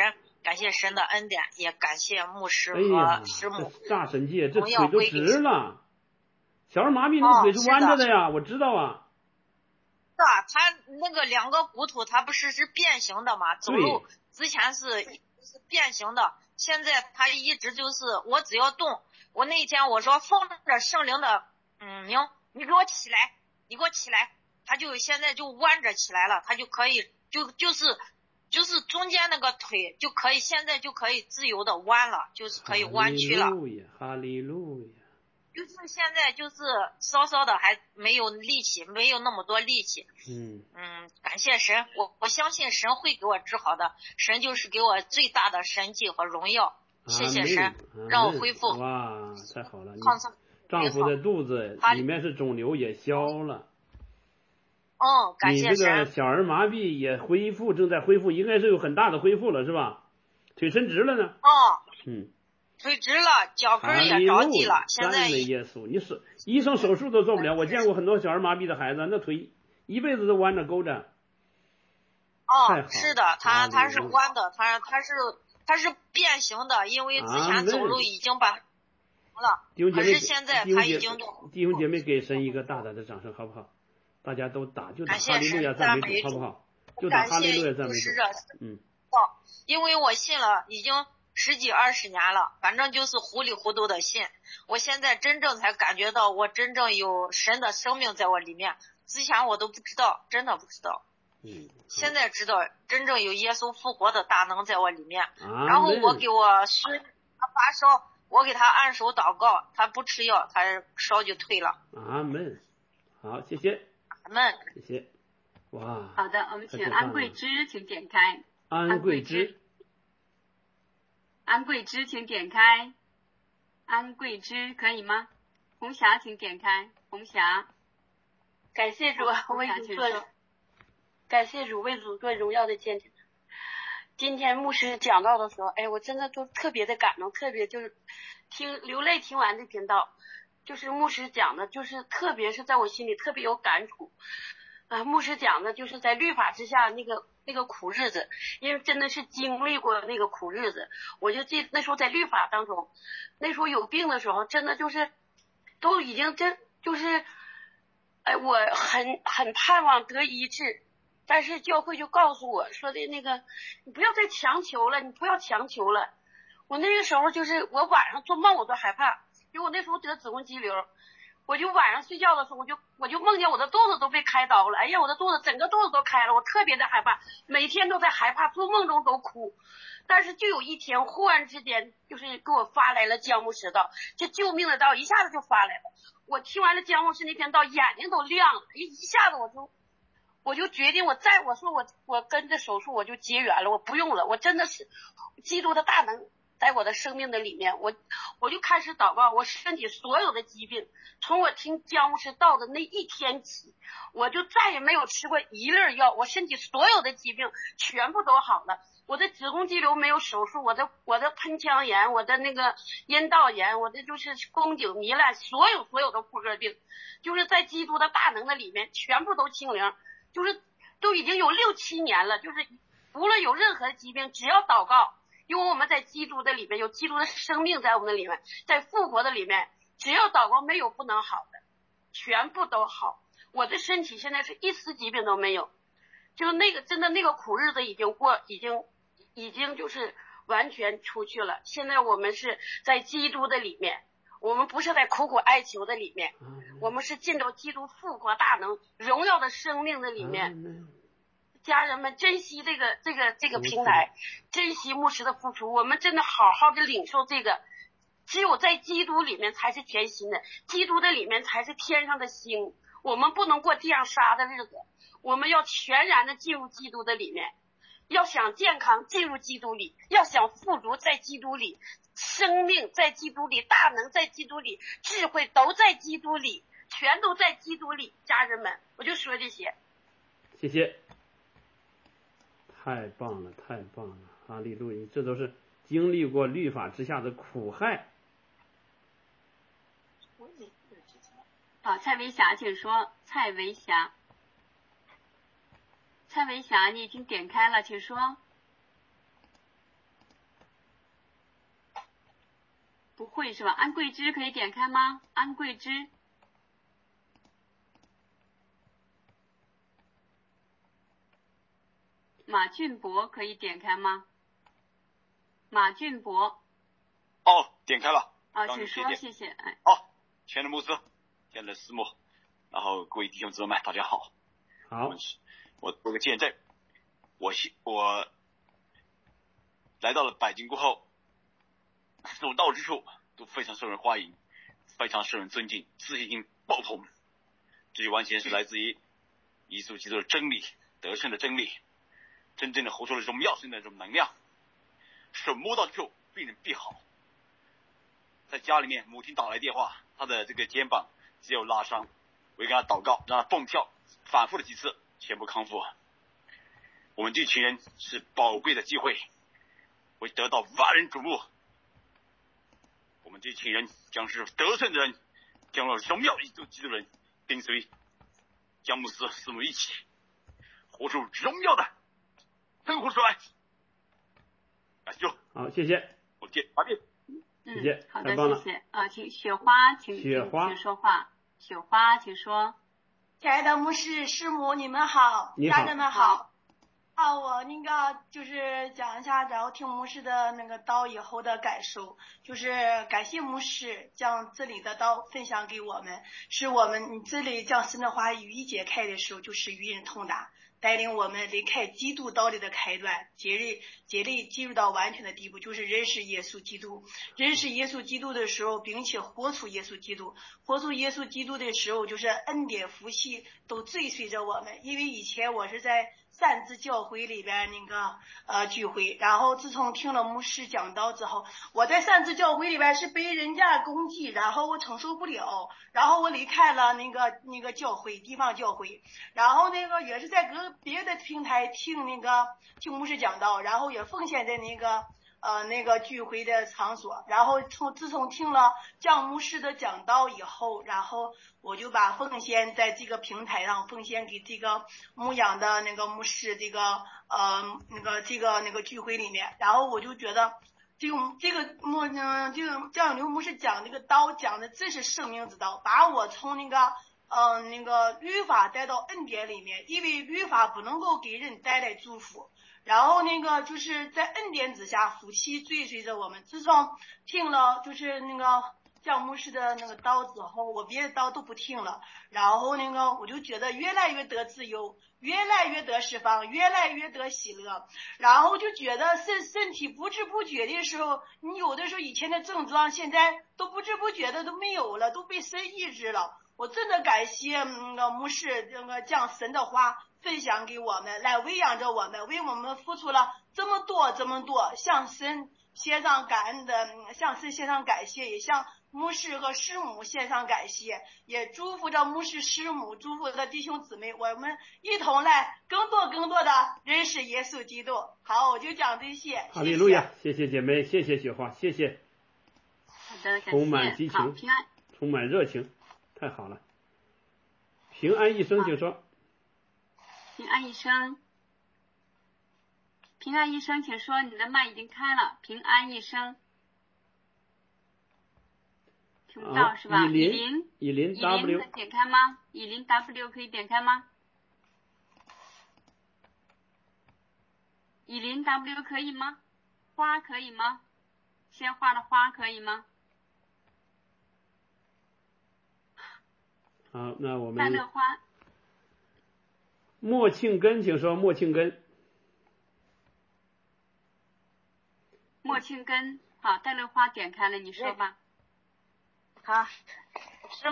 感谢神的恩典，也感谢牧师
哎呀
和师母。
这大神界，这
荣耀
腿都
归给
直了。小儿麻痹那个腿是弯着
是
的呀，我知道啊。
是啊，他那个两个骨头，他不是变形的吗？走路之前是变形的，现在他一直就是我只要动，我那天我说奉着圣灵的名，你给我起来，你给我起来，他就现在就弯着起来了，他就可以就是中间那个腿就可以现在就可以自由的弯了，就是可以弯曲了。
哈利路亚。
就是现在就是稍稍的还没有力气，没有那么多力气。感谢神，我相信神会给我治好的，神就是给我最大的神迹和荣耀。谢谢神，让我恢复。
哇，太好了！你
丈
夫的肚子里面是肿瘤也消了。
感谢神。
你这个小儿麻痹也恢复，正在恢复，应该是有很大的恢复了，是吧？腿伸直了呢。
腿直了，脚跟也着地了。现在
耶稣，你是医生手术都做不了。我见过很多小儿麻痹的孩子，那腿一辈子都弯着勾着。
是的，他是弯的，他是变形的，因为之前走路已经把了，可是现在他已经
弟兄姐妹给神一个大大的掌声，好不好？大家都打，就打哈利路亚赞美主，好不好？就打哈利路亚赞美主。
因为我信了，已经10几20年了，反正就是糊里糊涂的信。我现在真正才感觉到，我真正有神的生命在我里面，之前我都不知道，真的不知道。现在知道真正有耶稣复活的大能在我里面。然后我给我孙他发烧，我给他按手祷告，他不吃药，他烧就退了。
阿门。好，谢谢。
阿门。
谢谢。哇。
好的，我们请安桂枝，请点开。
安桂枝，
请点开。安桂枝可以吗？红霞，请点开。红霞，
感谢主，感谢主为主做荣耀的见证。今天牧师讲到的时候，我真的都特别的感动，特别就是流泪听完这频道，就是牧师讲的，就是特别是在我心里特别有感触。牧师讲的就是在律法之下那个苦日子，因为真的是经历过那个苦日子。我就记得那时候在律法当中，那时候有病的时候，真的就是都已经就是我很盼望得医治，但是教会就告诉我说的那个你不要再强求了，你不要强求了。我那个时候就是我晚上做梦我都害怕，因为我那时候得子宫肌瘤，我就晚上睡觉的时候我就梦见我的肚子都被开刀了，哎呀，我的肚子整个肚子都开了，我特别的害怕，每天都在害怕，做梦中都哭。但是就有一天忽然之间就是给我发来了江牧师道，这救命的道一下子就发来了。我听完了江牧师那篇道，眼睛都亮了，一下子我就决定我说我跟着手术我就结缘了，我不用了，我真的是基督的大能在我的生命的里面，我就开始祷告，我身体所有的疾病，从我听江牧师道的那一天起，我就再也没有吃过一粒药，我身体所有的疾病全部都好了。我的子宫肌瘤没有手术，我的喷腔炎，我的那个阴道炎，我的就是宫颈糜烂，所有的妇科病，就是在基督的大能的里面全部都清零，就是都已经有6、7年了，就是无论有任何疾病，只要祷告，因为我们在基督的里面有基督的生命在我们的里面，在复活的里面，只要祷告没有不能好的，全部都好。我的身体现在是一丝疾病都没有，就那个真的那个苦日子已经就是完全出去了。现在我们是在基督的里面，我们不是在苦苦哀求的里面，我们是进到基督复活大能荣耀的生命的里面。家人们珍惜这个平台，珍惜牧师的付出，我们真的好好的领受这个，只有在基督里面才是甜心的，基督的里面才是天上的星。我们不能过地上沙的日子，我们要全然的进入基督的里面，要想健康进入基督里，要想富足在基督里，生命在基督里，大能在基督里，智慧都在基督里，全都在基督里。家人们，我就说这些。
谢谢，太棒了，太棒了，哈利路亚！这都是经历过律法之下的苦害。
好，蔡维霞，请说。蔡维霞，你已经点开了，请说。 不会是吧？安桂枝可以点开吗？安桂枝。马俊博可以点开吗？马俊博。
哦，点开了。
请说，谢谢。
亲爱的牧师，亲爱的师母，然后各位弟兄姊妹们，大家好。
好，
我做个见证。我来到了北京过后，所到之处都非常受人欢迎，非常受人尊敬，自信心爆棚。这就完全是来自于耶稣基督的真理，得胜的真理，真正的活出了荣耀性的这种能量。手摸到之后，病人必好。在家里面，母亲打来电话，她的这个肩膀只有拉伤，我就给她祷告，让她蹦跳，反复了几次，全部康复。我们这群人是宝贵的机会，会得到万人瞩目。我们这群人将是得胜的人，将要荣耀基督的人，跟随姜牧师师母一起活出荣耀的生活出来。感谢。
好，谢谢。
我见完毕。
谢谢，
好的，
谢
谢。请雪花，请说话。雪花，请说。
亲爱的牧师师母，你们好，家人们好。我那个就是讲一下，然后听牧师的那个道以后的感受，就是感谢牧师将这里的道分享给我们，是我们这里将神的话语一解开的时候，就是与人同达，带领我们离开基督道理的开端，竭力进入到完全的地步，就是认识耶稣基督。认识耶稣基督的时候，并且活出耶稣基督，活出耶稣基督的时候，就是恩典福气都追随着我们。因为以前我是在三自教会里边那个聚会，然后自从听了牧师讲道之后，我在三自教会里边是被人家攻击，然后我承受不了，然后我离开了那个教会，地方教会，然后那个也是在别的平台听牧师讲道，然后也奉献在那个聚会的场所，然后自从听了姜牧师的讲道以后，然后我就把奉献在这个平台上奉献给这个牧养的那个牧师这个聚会里面，然后我就觉得这个姜永牧师讲这个道讲的真是生命之道，把我从那个律法带到恩典里面，因为律法不能够给人带来祝福。然后那个就是在恩典之下，福气追随着我们。自从听了就是那个姜牧师的那个道之后，我别的道都不听了。然后那个我就觉得越来越得自由，越来越得释放，越来越得喜乐。然后就觉得身体不知不觉的时候，你有的时候以前的症状，现在都不知不觉的都没有了，都被神医治了。我真的感谢牧师将神的话分享给我们，来喂养着我们，为我们付出了这么多，向神献上感恩的，向神献上感谢，也向牧师和师母献上感谢，也祝福着牧师师母，祝福着弟兄姊妹，我们一同来更多的认识耶稣基督。好，我就讲这些。
哈利路亚，谢谢姐妹，谢谢雪花，谢谢。
好的，感谢。
充满激情，
平安，
充满热情，太好了。平安一生，请说。
平安一生，平安一生，请说，你的麦已经开了。平安一生，听不到是吧？以林 W 点开吗？以林 W 可以点开吗？以林 W 可以吗？花可以吗？鲜花的花可以吗？
好，那我们
大乐花。
莫庆根，请说。莫庆根，
好，戴乐花点开了，你说吧。
好，师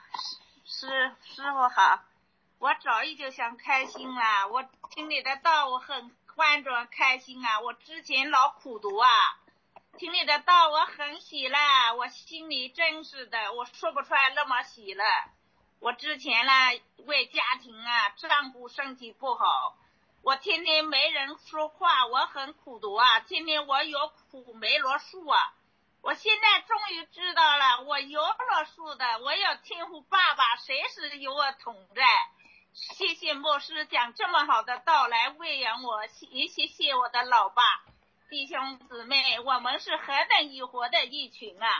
傅好，我早已就想开心了，我听你的道我很欢转开心啊，我之前老苦读啊，听你的道我很喜乐，我心里真是的，我说不出来那么喜乐。我之前呢，为家庭啊，丈夫身体不好，我天天没人说话，我很苦读啊，天天我有苦没落树啊。我现在终于知道了，我有落树的，我要天父爸爸随时有我同在。谢谢牧师讲这么好的道来喂养我，也谢谢我的老爸弟兄姊妹，我们是何等一活的一群啊！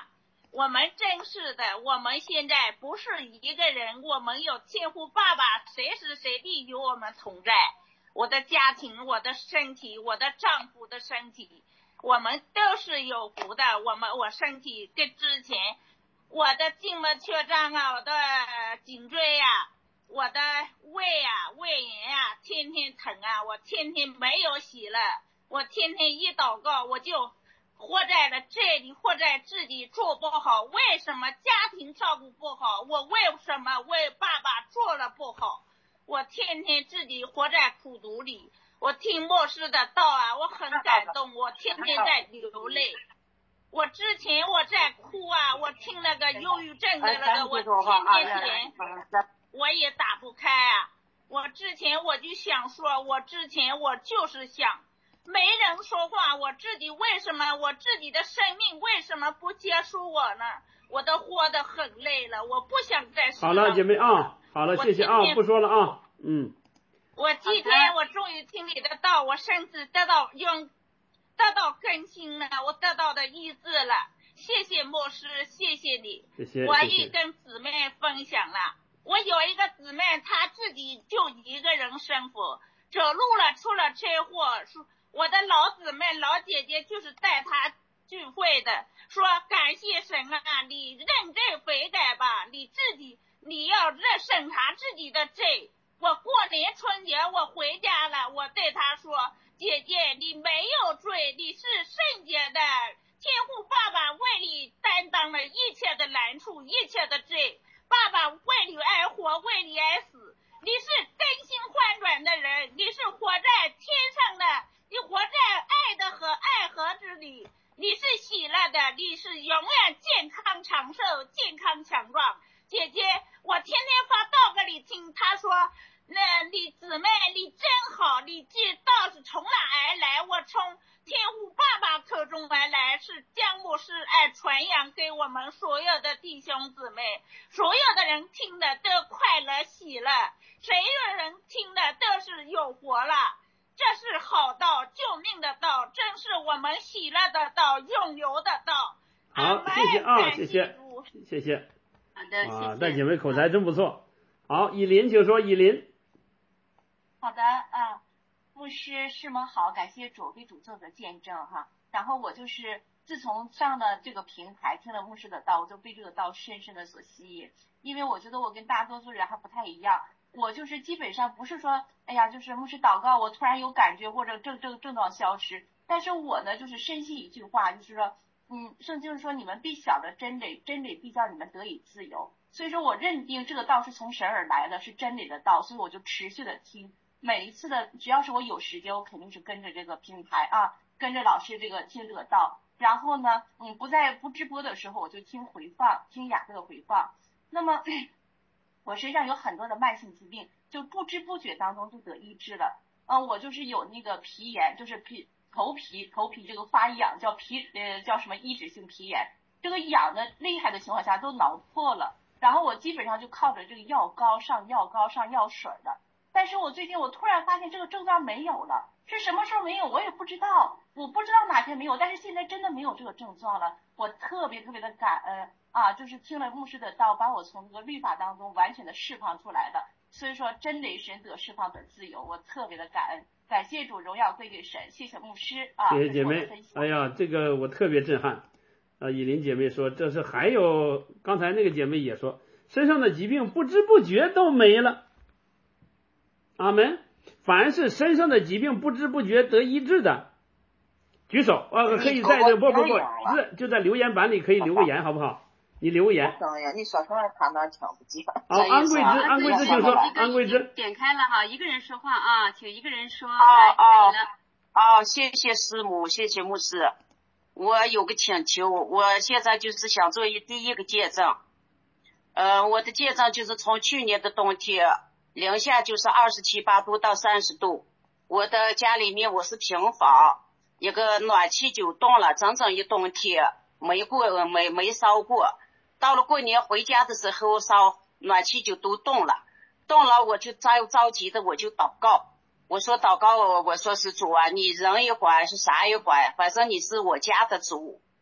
我们真是的，我们现在不是一个人，我们有天父爸爸随时随地与我们同在。我的家庭，我的身体，我的丈夫的身体，我们都是有福的。我身体跟之前，我的静脉曲张啊，我的颈椎啊，我的胃啊，胃炎啊，天天疼啊，我天天没有喜乐，我天天一祷告我就活在了这里，活在自己做不好，为什么家庭照顾不好？我为什么为爸爸做了不好？我天天自己活在苦毒里。我听牧师的道啊，我很感动，我天天在流泪。我之前我在哭啊，我听那个忧郁症的那个，我天天我也打不开啊。我之前我就想说，我就是想没人说话，我自己为什么我自己的生命为什么不结束我呢？我都活得很累了，我不想再说。
好了，姐妹啊，好了，谢谢啊，不说了啊，
我今天我终于听你的道，我甚至得到更新了，我得到的医治了。谢谢牧师，谢谢你。
谢谢。
我也跟姊妹分享了。我有一个姊妹，她自己就一个人生活，走路了出了车祸，我的老姊妹老姐姐就是带她聚会的，说感谢神啊，你认罪悔改吧，你要审查自己的罪。我过年春节我回家了，我对她说，姐姐你没有罪，你是圣洁的，天父爸爸为你担当了一切的难处，一切的罪，爸爸为你而活，为你而死，你是更新换转的人，你是活在天上的，你活在爱的和爱河之里，你是喜乐的，你是永远健康长寿，健康强壮。姐姐，我天天发道给你听，她说那你姊妹你真好，你这道是从哪而来？我从天父爸爸口中而来，是江牧师传扬给我们所有的弟兄姊妹，所有的人听的都快乐喜乐，谁有人听的都是有活了。这是好道，救命的道，真是我们喜乐的道，永留的道。
好，谢谢啊，谢谢。
好的，谢谢。
大姐妹口才真不错。好，以琳就说，以琳。
好的牧师师母好，感谢主为主做的见证哈。然后我就是自从上了这个平台，听了牧师的道，我就被这个道深深的所吸引。因为我觉得我跟大多数人还不太一样，我就是基本上不是说哎呀就是牧师祷告我突然有感觉或者症状消失，但是我呢就是深信一句话，就是说圣经说你们必晓得真理，真理必叫你们得以自由。所以说我认定这个道是从神而来的，是真理的道，所以我就持续的听，每一次的只要是我有时间，我肯定是跟着这个平台跟着老师这个听这个道。然后呢不直播的时候我就听回放，听雅各的回放。那么我身上有很多的慢性疾病，就不知不觉当中就得医治了。我就是有那个皮炎，就是头皮这个发痒，叫什么抑制性皮炎，这个痒的厉害的情况下都挠破了，然后我基本上就靠着这个药膏上药水的。但是我最近我突然发现这个症状没有了，是什么时候没有我也不知道，我不知道哪天没有，但是现在真的没有这个症状了。我特别的感恩就是听了牧师的道，把我从这个律法当中完全的释放出来了。所以说真理神得释放的自由，我特别的感恩，感谢主，荣耀归给神，谢谢牧师
谢谢姐妹。哎呀，这个我特别震撼以琳姐妹说，这是还有刚才那个姐妹也说，身上的疾病不知不觉都没了。阿门。凡是身上的疾病不知不觉得医治的举手可以在这不就在留言板里可以留个言好不好？你留个言。
你说什么他那听不见。
好，安贵之请说。安贵之
点开了哈，一个人说话请一个人说。
谢谢师母，谢谢牧师。我有个请求，我现在就是想做第一个见证。我的见证就是从去年的冬天，零下就是27、8度到30度。我的家里面我是平房，一个暖气就冻了整一冬天，没烧过。到了过年回家的时候烧暖气就都冻了我就着急的我就祷告，我说是主啊，你人也管是啥也管，反正你是我家的主，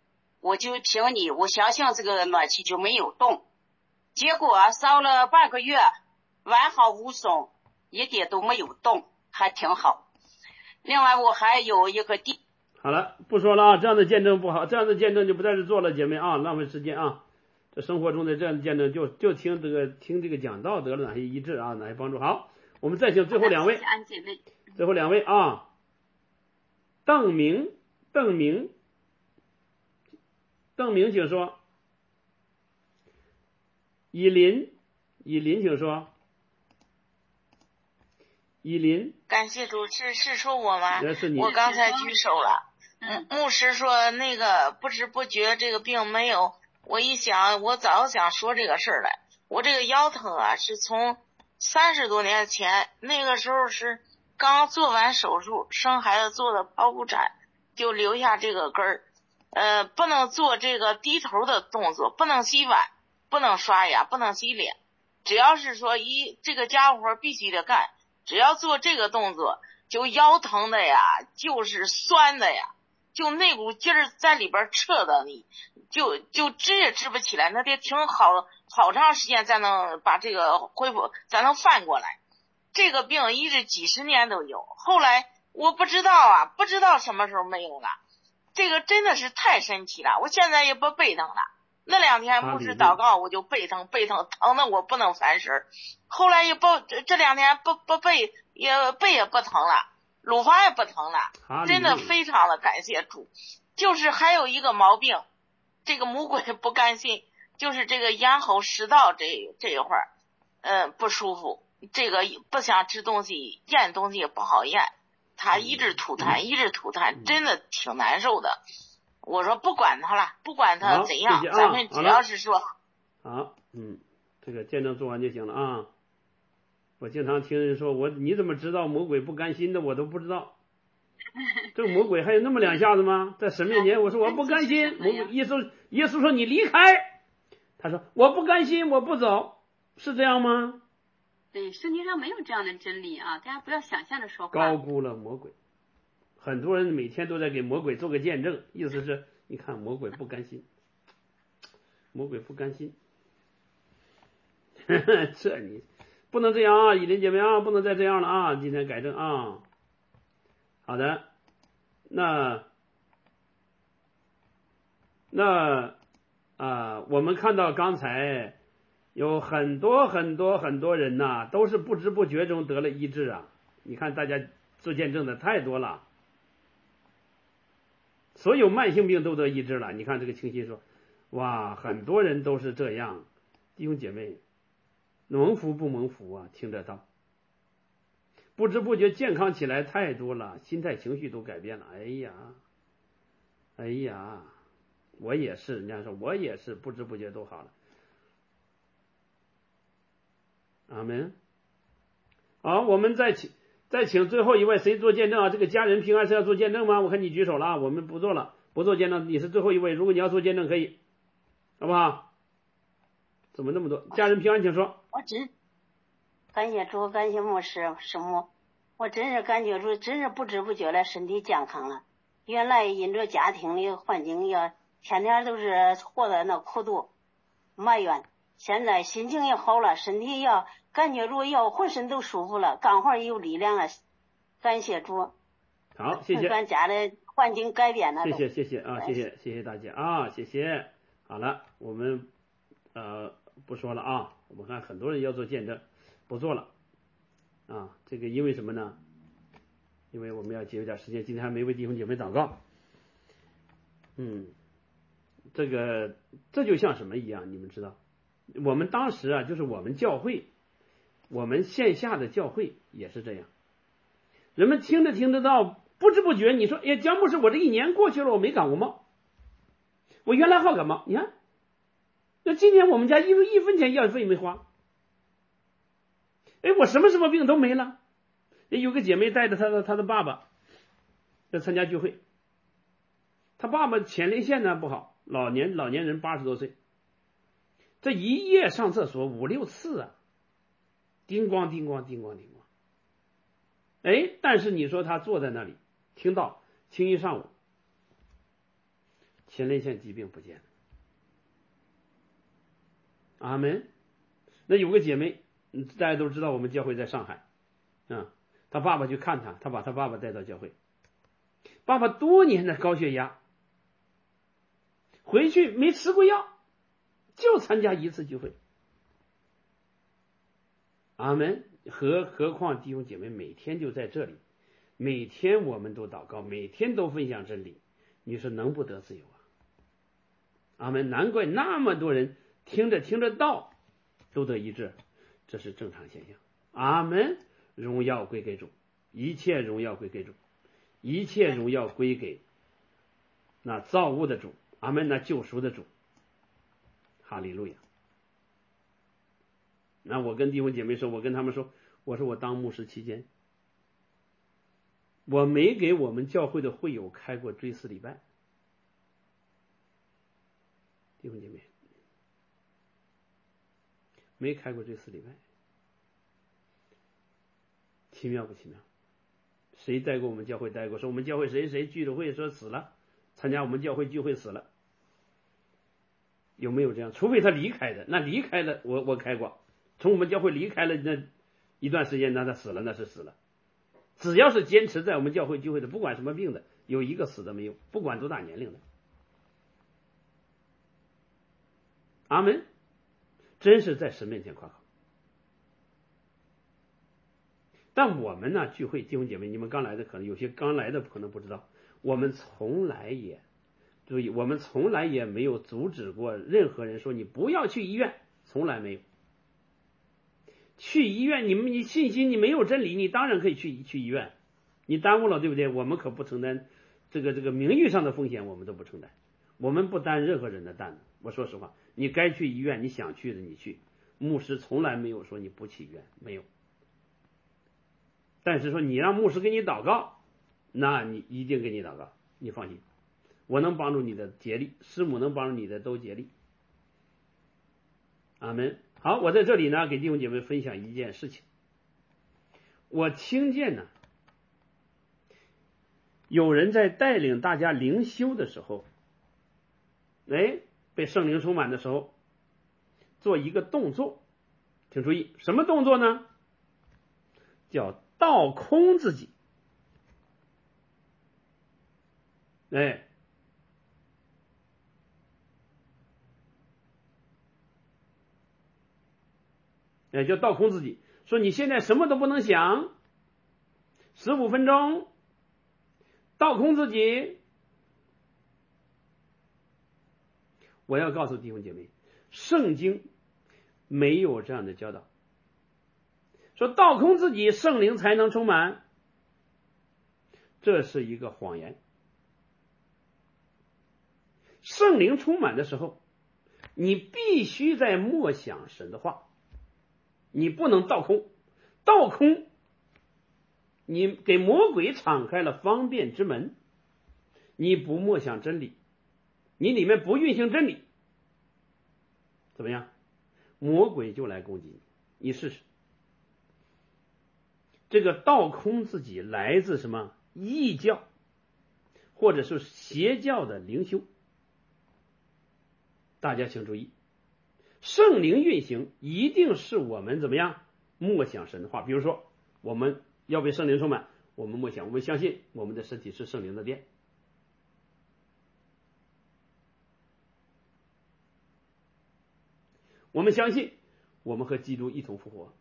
我就听你，我相信这个暖气就没有动。结果烧了半个月，完好无损，一点都没有动，还挺好。另外我还有一个
好了，不说了啊，这样的见证不好，这样的见证就不再是做了，姐妹啊，浪费时间啊。这生活中的这样的见证就听这个讲道得了哪些医治啊，哪些帮助。好，我们再请最后两位，最后两位啊，邓明，请说。以林，请说。以林，
感谢主，是说我吗？
是你。
我刚才举手了。牧师说那个不知不觉这个病没有，我一想，我早想说这个事儿了。我这个腰疼啊，是从30多年前，那个时候是刚做完手术，生孩子做的剖腹产，就留下这个根儿。不能做这个低头的动作，不能洗碗，不能刷牙，不能洗脸，只要是说这个家务活必须得干，只要做这个动作，就腰疼的呀，就是酸的呀，就那股劲儿在里边扯的你，就治也治不起来，那得挺好长时间才能把这个恢复，才能翻过来。这个病一直几十年都有，后来我不知道什么时候没有了。这个真的是太神奇了，我现在也不背疼了。那2天牧师祷告，我就背疼，疼的我不能翻身。后来也这2天不背也不疼了，乳房也不疼了，真的非常的感谢主。就是还有一个毛病，这个魔鬼不甘心，就是这个咽喉食道这一块不舒服，这个不想吃东西，咽东西也不好咽，他一直吐痰，真的挺难受的。我说不管他了，不管他怎样，咱们只要是说
好，这个见证做完就行了啊。我经常听人说你怎么知道魔鬼不甘心的，我都不知道。这个魔鬼还有那么2下子吗？在神面前我说我不甘心，耶稣说你离开，他说我不甘心，我不走，是这样吗？
对，圣经上没有这样的真理啊，大家不要想象着说话。
高估了魔鬼，很多人每天都在给魔鬼做个见证，意思是你看魔鬼不甘心，这你不能这样啊，以琳姐妹啊，不能再这样了啊，今天改正啊。好的，那我们看到刚才有很多人呐，都是不知不觉中得了医治啊。你看大家做见证的太多了，所有慢性病都得医治了。你看这个清新说，哇，很多人都是这样。弟兄姐妹，蒙福不蒙福啊？听得到，不知不觉健康起来太多了，心态情绪都改变了。哎呀，我也是，人家说我也是，不知不觉都好了。阿门。好，我们再请最后一位，谁做见证啊？这个家人平安是要做见证吗？我看你举手了啊，我们不做了，不做见证，你是最后一位。如果你要做见证，可以，好不好？怎么那么多？家人平安，请说。
感谢主，感谢牧师师母，我真是感觉主，真是不知不觉的身体健康了。原来因着家庭的环境天天都是活在那苦度埋怨，现在心情也好了，身体感觉主浑身都舒服了，干活也有力量了。感谢主。
好，谢谢。
咱家的环境改变了。
谢谢啊，谢谢大家啊，谢谢。好了，我们不说了啊，我们看很多人要做见证，不做了啊。这个因为什么呢？因为我们要节约点时间，今天还没为弟兄姐妹祷告。这就像什么一样，你们知道，我们当时啊，就是我们教会，我们线下的教会也是这样。人们听得到，不知不觉，你说，哎，姜牧师，我这1年过去了，我没感过冒，我原来好感冒，你看，那今年我们家一分钱医药费没花，哎，我什么病都没了。有个姐妹带着她的爸爸要参加聚会，他爸爸前列腺呢不好，老年人80多岁，这一夜上厕所5、6次啊，叮咣。哎，但是你说他坐在那里听到听一上午， 前列腺疾病不见了。阿门。那有个姐妹，大家都知道，我们教会在上海啊，她爸爸去看她，她把她爸爸带到教会，爸爸多年的高血压，回去没吃过药，就参加一次聚会。阿门。何况弟兄姐妹每天就在这里，每天我们都祷告，每天都分享真理，你说能不得自由啊？阿门。难怪那么多人听着道都得医治，这是正常现象。阿门。荣耀归给主，一切荣耀归给主，一切荣耀归给那造物的主。阿门。那救赎的主。哈利路亚。那我跟弟兄姐妹说，我跟他们说，我说我当牧师期间，我没给我们教会的会友开过追思礼拜。弟兄姐妹，没开过追思礼拜，奇妙不奇妙？谁带过我们教会带过？说我们教会谁谁聚了会说死了，参加我们教会聚会死了，有没有这样？除非他离开的，那离开了我开过。从我们教会离开了那一段时间，那他死了，那是死了。只要是坚持在我们教会聚会的，不管什么病的，有一个死的没有，不管多大年龄的。阿门。真是在神面前夸口。但我们呢，聚会弟兄姐妹，你们刚来的可能有些刚来的可能不知道，我们从来也注意，我们从来也没有阻止过任何人说你不要去医院，从来没有。去医院，你信心你没有真理，你当然可以去医院，你耽误了，对不对？我们可不承担这个名誉上的风险，我们都不承担，我们不担任何人的担子。我说实话，你该去医院，你想去的你去，牧师从来没有说你不去医院，没有。但是说你让牧师给你祷告，那你一定给你祷告，你放心，我能帮助你的竭力，师母能帮助你的都竭力。阿门。好，我在这里呢，给弟兄姐妹分享一件事情。我听见呢，有人在带领大家灵修的时候，被圣灵充满的时候，做一个动作，请注意，什么动作呢？叫倒空自己。叫倒空自己，说你现在什么都不能想，15分钟倒空自己。我要告诉弟兄姐妹，圣经没有这样的教导，说倒空自己圣灵才能充满，这是一个谎言。圣灵充满的时候，你必须在默想神的话，你不能倒空，倒空你给魔鬼敞开了方便之门，你不默想真理，你里面不运行真理，怎么样？魔鬼就来攻击你，你试试。这个倒空自己来自什么？异教或者是邪教的灵修。大家请注意，圣灵运行一定是我们怎么样默想神的话。比如说我们要被圣灵充满，我们默想，我们相信我们的身体是圣灵的殿，我们相信我们和基督一同复活，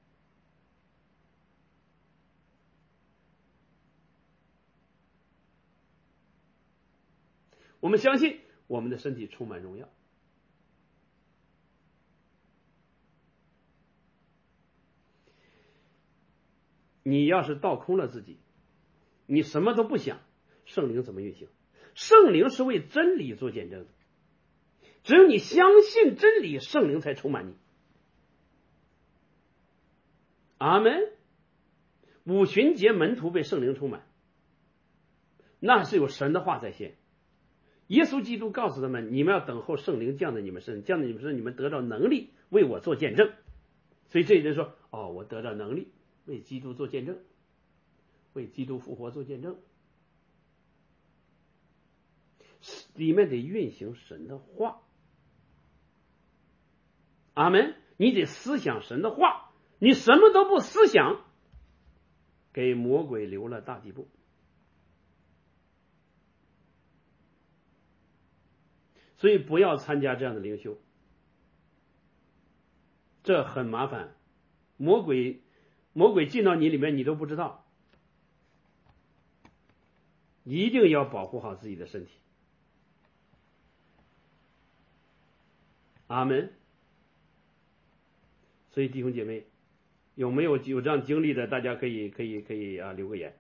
我们相信我们的身体充满荣耀。你要是倒空了自己，你什么都不想，圣灵怎么运行？圣灵是为真理做见证的，只有你相信真理，圣灵才充满你。阿门。五旬节门徒被圣灵充满，那是有神的话在先。耶稣基督告诉他们，你们要等候圣灵降在你们身上，降在你们身上，你们得到能力为我做见证。所以这一人说，我得到能力为基督做见证，为基督复活做见证。 里面得运行神的话。阿门。你得思想神的话，你什么都不思想，给魔鬼留了大地步。所以不要参加这样的灵修，这很麻烦。魔鬼进到你里面，你都不知道。一定要保护好自己的身体。阿门。所以弟兄姐妹，有没有这样经历的？大家可以啊留个言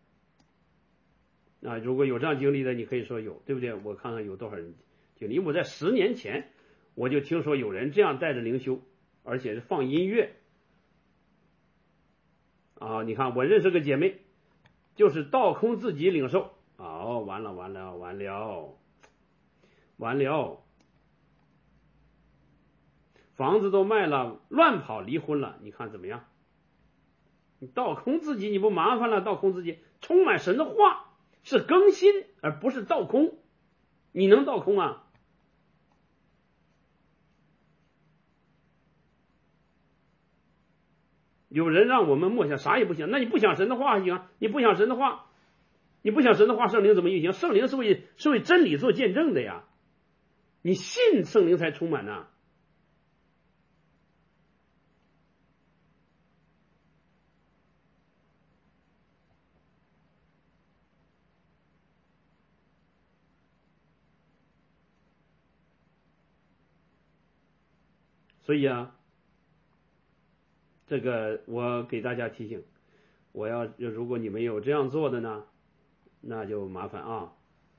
啊。如果有这样经历的，你可以说有，对不对？我看看有多少人经历。因为我在10年前我就听说有人这样带着灵修，而且是放音乐啊。你看，我认识个姐妹，就是倒空自己领受。哦，完了，房子都卖了，乱跑，离婚了，你看怎么样？你倒空自己，你不麻烦了？倒空自己，充满神的话是更新，而不是倒空。你能倒空啊？有人让我们默想，啥也不想，那你不想神的话还行？你不想神的话，圣灵怎么运行？圣灵是为真理做见证的呀，你信圣灵才充满呢。所以啊，这个我给大家提醒，如果你们有这样做的呢，那就麻烦啊。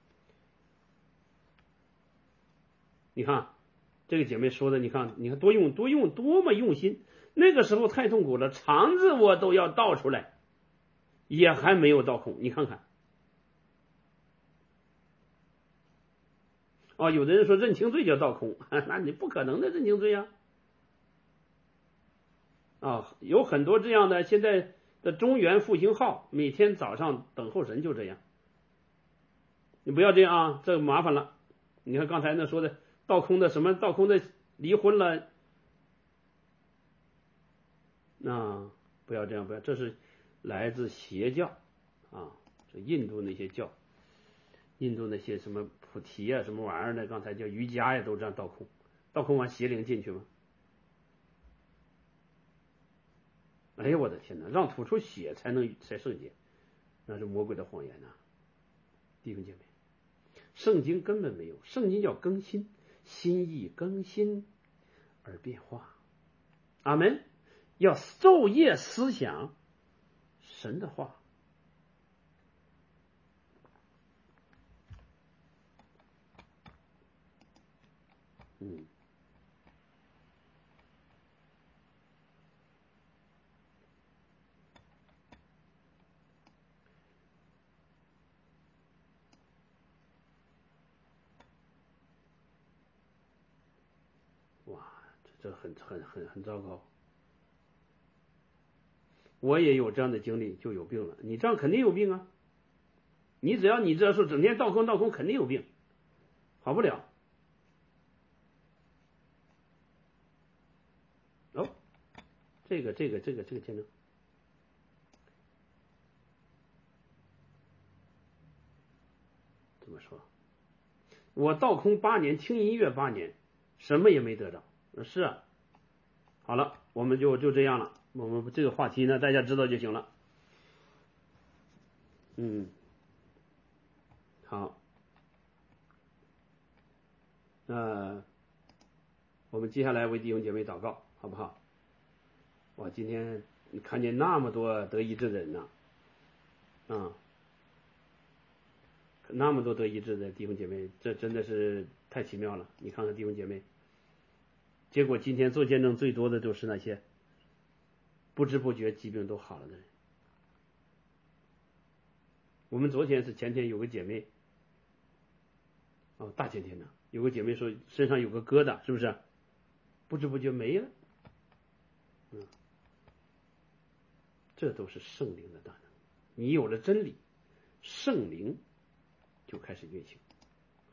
你看这个姐妹说的，你看多么用心。那个时候太痛苦了，肠子我都要倒出来，也还没有倒空。你看看，哦，有的人说认清罪叫倒空，那你不可能的认清罪啊。啊，有很多这样的，现在的中原复兴号每天早上等候神就这样。你不要这样啊，这麻烦了。你看刚才那说的倒空的什么倒空的离婚了，那不要这样，这是来自邪教啊，这印度那些教，印度那些什么菩提啊什么玩意儿的，刚才叫瑜伽呀，都这样倒空，倒空完邪灵进去吗？哎呀，我的天哪！让吐出血才圣洁，那是魔鬼的谎言呐！弟兄姐妹，圣经根本没有，圣经要更新，心意更新而变化。阿门！要昼夜思想神的话。哇，这很糟糕。我也有这样的经历，就有病了。你这样肯定有病啊！你只要说整天倒空，肯定有病，好不了。哦，这个见证，怎么说？我倒空8年，听音乐8年，什么也没得到。是啊，好了，我们就这样了。我们这个话题呢，大家知道就行了。好，我们接下来为弟兄姐妹祷告，好不好？我今天看见那么多得医治的人呢，那么多得医治的弟兄姐妹，这真的是太奇妙了。你看看弟兄姐妹，结果今天做见证最多的都是那些不知不觉疾病都好了的人。我们昨天是前天有个姐妹，大前天呢，有个姐妹说身上有个疙瘩，是不是？不知不觉没了。这都是圣灵的大能。你有了真理，圣灵就开始运行。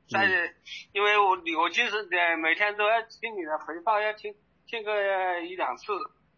因为我就是每天都要听你的回放，要听个1-2次。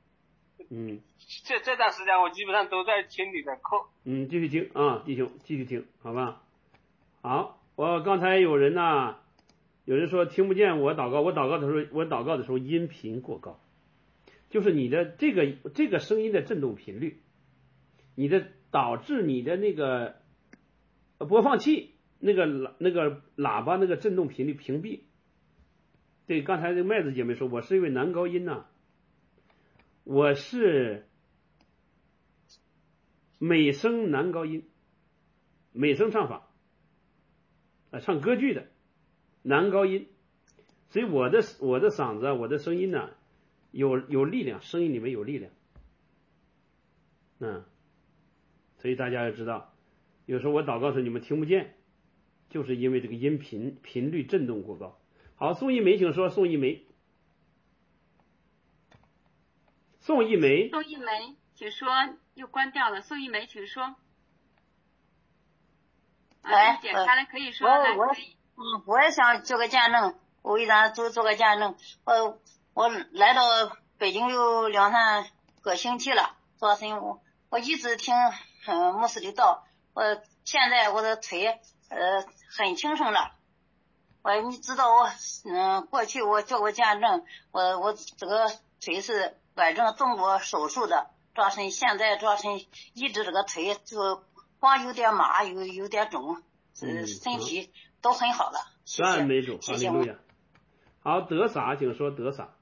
这段时间我基本上都在听你的课。
继续听啊，弟兄，继续听，好吧？好，我刚才有人说听不见我祷告，我祷告的时候音频过高，就是你的这个声音的振动频率，导致你的那个播放器那个喇叭那个振动频率屏蔽。对，刚才这麦子姐妹说，我是一位男高音呐，我是美声男高音，美声唱法，唱歌剧的男高音，所以我的嗓子，我的声音呢有力量，声音里面有力量，所以大家要知道，有时候我祷告时你们听不见，就是因为这个音频率振动过高。好，宋一梅请说，宋一梅，
请说，又关掉了。宋一梅，请说。点开了，可以说。
我也想做个见证，我给咱做个见证。我来到北京有2-3个星期了，做神我一直听牧师的道，现在我的腿很轻松了。你知道过去我做过见证，我这个腿是癌症动过手术的，现在一直这个腿就光有点麻，有点肿，身体都很好了。
赞美主，哈利路亚。好，德撒，请说德撒。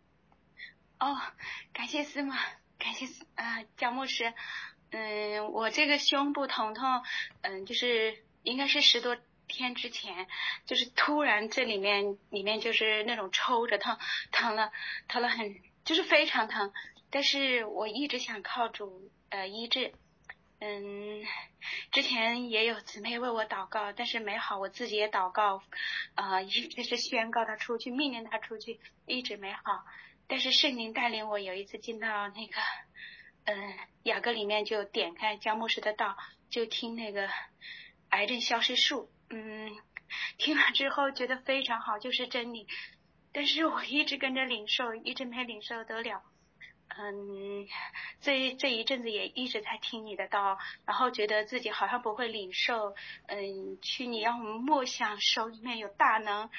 感谢师母，感谢姜牧师。我这个胸部疼痛，就是应该是10多天之前，就是突然这里面就是那种抽着疼了很，就是非常疼。但是我一直想靠主医治。之前也有姊妹为我祷告，但是没好，我自己也祷告，一直是宣告他出去，命令他出去，一直没好。但是圣灵带领我有一次进到那个雅歌里面，就点开姜牧师的道，就听那个癌症消失术，听了之后觉得非常好，就是真理。但是我一直跟着领受，一直没领受得了。这一阵子也一直在听你的道，然后觉得自己好像不会领受。去你让我们默想，手里面有大能。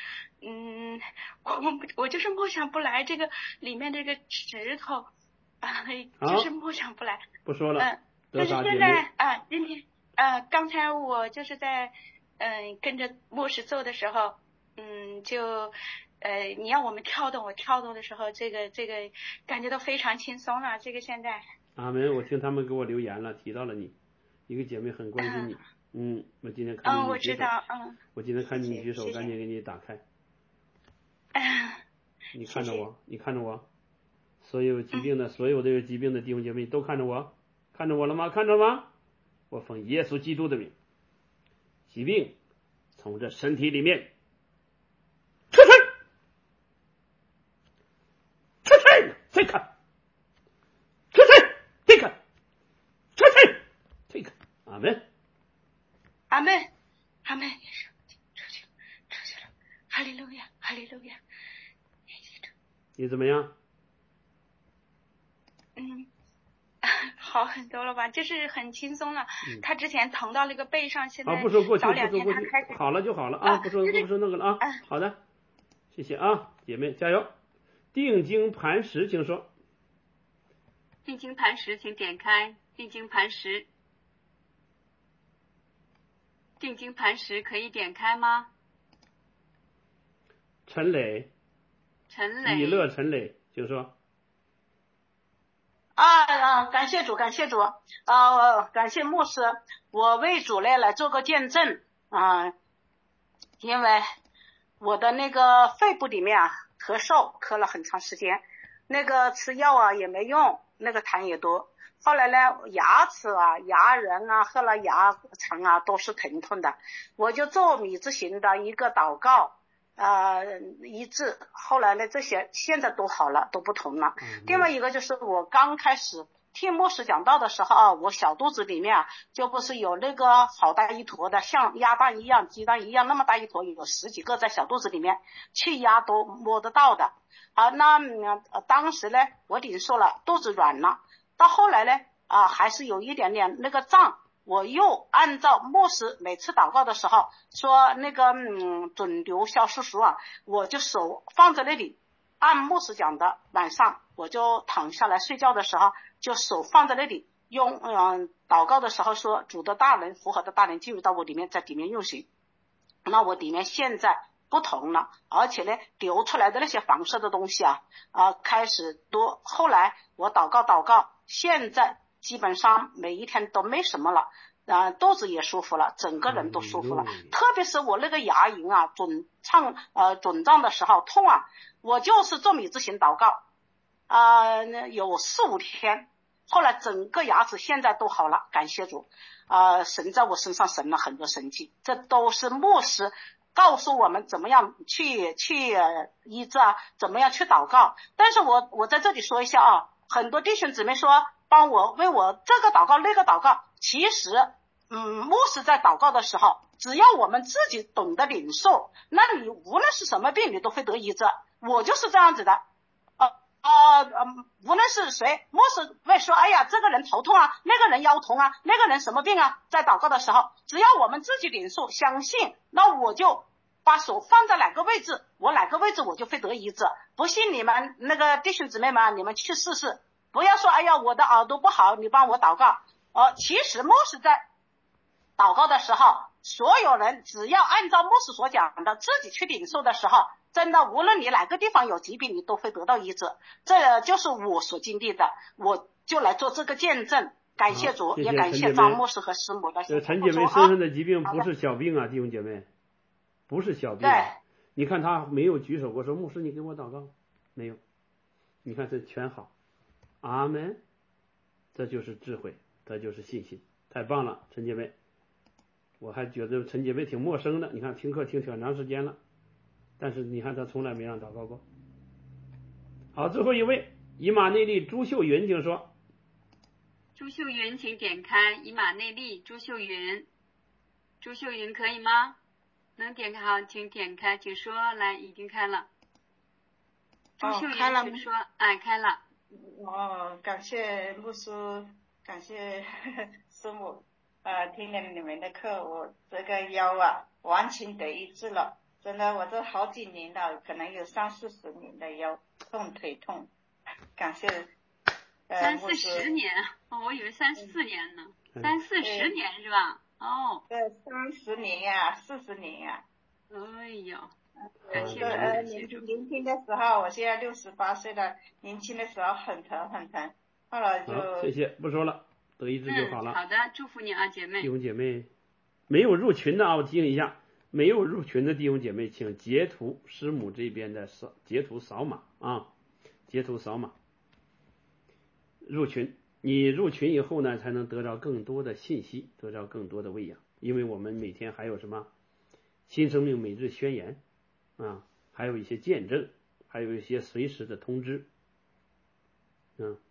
我就是默想不来这个里面这个指头，就是默想不来。
不说了。
但是现在今天刚才我就是在跟着牧师做的时候，就你让我们跳动，我跳动的时候，这个感觉到非常轻松了。这个现在。
阿门！我听他们给我留言了，提到了你，一个姐妹很关心你。我今天看见你举手。
我知道。
我今天看见你举手，赶紧给你打开。你看着我，你看着我，所有疾病的弟兄姐妹都看着我，看着我了吗？看着吗？我奉耶稣基督的名，疾病从这身体里面出去。阿门，
阿门，阿门！出去了，哈利路亚，哈利路亚！
你怎么样？
好很多了吧，就是很轻松了。他之前疼到那个背上，现在
不说过去，
早2天他开始
好了就好了啊！不说那个了啊！好的，谢谢啊，姐妹加油！定睛磐石，请说。
定睛磐石，请点开定睛磐石。定睛磐石可以点开吗？
陈磊，以乐陈磊，请说。
感谢主，感谢牧师，我为主来做个见证因为我的那个肺部里面咳嗽咳了很长时间，那个吃药也没用，那个痰也多。后来呢，牙齿牙仁和了牙层都是疼痛的，我就做米字形的一个祷告医治。后来呢，这些现在都好了，都不疼了。另外一个就是我刚开始听牧师讲道的时候啊，我小肚子里面啊，就不是有那个好大一坨的，像鸭蛋一样、鸡蛋一样那么大一坨，有10几个在小肚子里面，去压都摸得到的。好，那当时呢，我领受了，肚子软了。到后来呢，还是有一点点那个胀。我又按照牧师每次祷告的时候说那个准流消失术啊，我就手放在那里，按牧师讲的，晚上我就躺下来睡觉的时候，就手放在那里，用祷告的时候说主的大能、复活的大能进入到我里面，在里面运行。那我里面现在不同了，而且呢，流出来的那些黄色的东西开始多。后来我祷告，现在基本上每一天都没什么了，肚子也舒服了，整个人都舒服了。特别是我那个牙龈啊肿胀的时候痛啊，我就是做米字形祷告有4、5天，后来整个牙齿现在都好了，感谢主。神在我身上神了很多神迹，这都是牧师告诉我们怎么样去医治怎么样去祷告。但是我在这里说一下很多弟兄姊妹说帮我为我这个祷告那个祷告，其实牧师在祷告的时候，只要我们自己懂得领受，那你无论是什么病你都会得医治。我就是这样子的无论是谁，牧师会说哎呀这个人头痛那个人腰痛那个人什么病在祷告的时候，只要我们自己领受相信，那我就把手放在哪个位置，我哪个位置我就会得医治。不信你们那个弟兄姊妹们，你们去试试，不要说哎呀我的耳朵不好你帮我祷告。其实牧师在祷告的时候，所有人只要按照牧师所讲的自己去领受的时候，真的无论你哪个地方有疾病你都会得到医治。这就是我所经历的，我就来做这个见证。感谢主，
谢谢
也感谢张牧师和师母的
陈姐妹身上的疾病不是小病弟兄姐妹，不是小病。你看他没有举手，我说牧师你给我祷告，没有，你看这全好。阿门。这就是智慧，这就是信心，太棒了，陈姐妹。我还觉得陈姐妹挺陌生的，你看听课听挺长时间了，但是你看她从来没让祷告过。好，最后一位以马内利朱秀云请说。
朱秀云请点开以马内利朱秀云可以吗？能点开好请点开，请说。来，已经开了。朱秀云请说。开了。
感谢牧师，感谢师母，听了你们的课，我这个腰完全得医治了，真的，我这好几年了，可能有30、40年的腰痛腿痛，感谢
3、40年，我以为3、4年呢，3、40年是吧？
对，30年40年
哎呦，感谢
年轻的时候，我现在68岁了，年轻的时候很疼，后来就
谢谢，不说了，得医治就好了。
好的，祝福你姐妹。
弟兄姐妹没有入群的我提醒一下，没有入群的弟兄姐妹，请截图师母这边的截图扫码截图扫码入群。你入群以后呢，才能得到更多的信息，得到更多的喂养，因为我们每天还有什么新生命每日宣言还有一些见证，还有一些随时的通知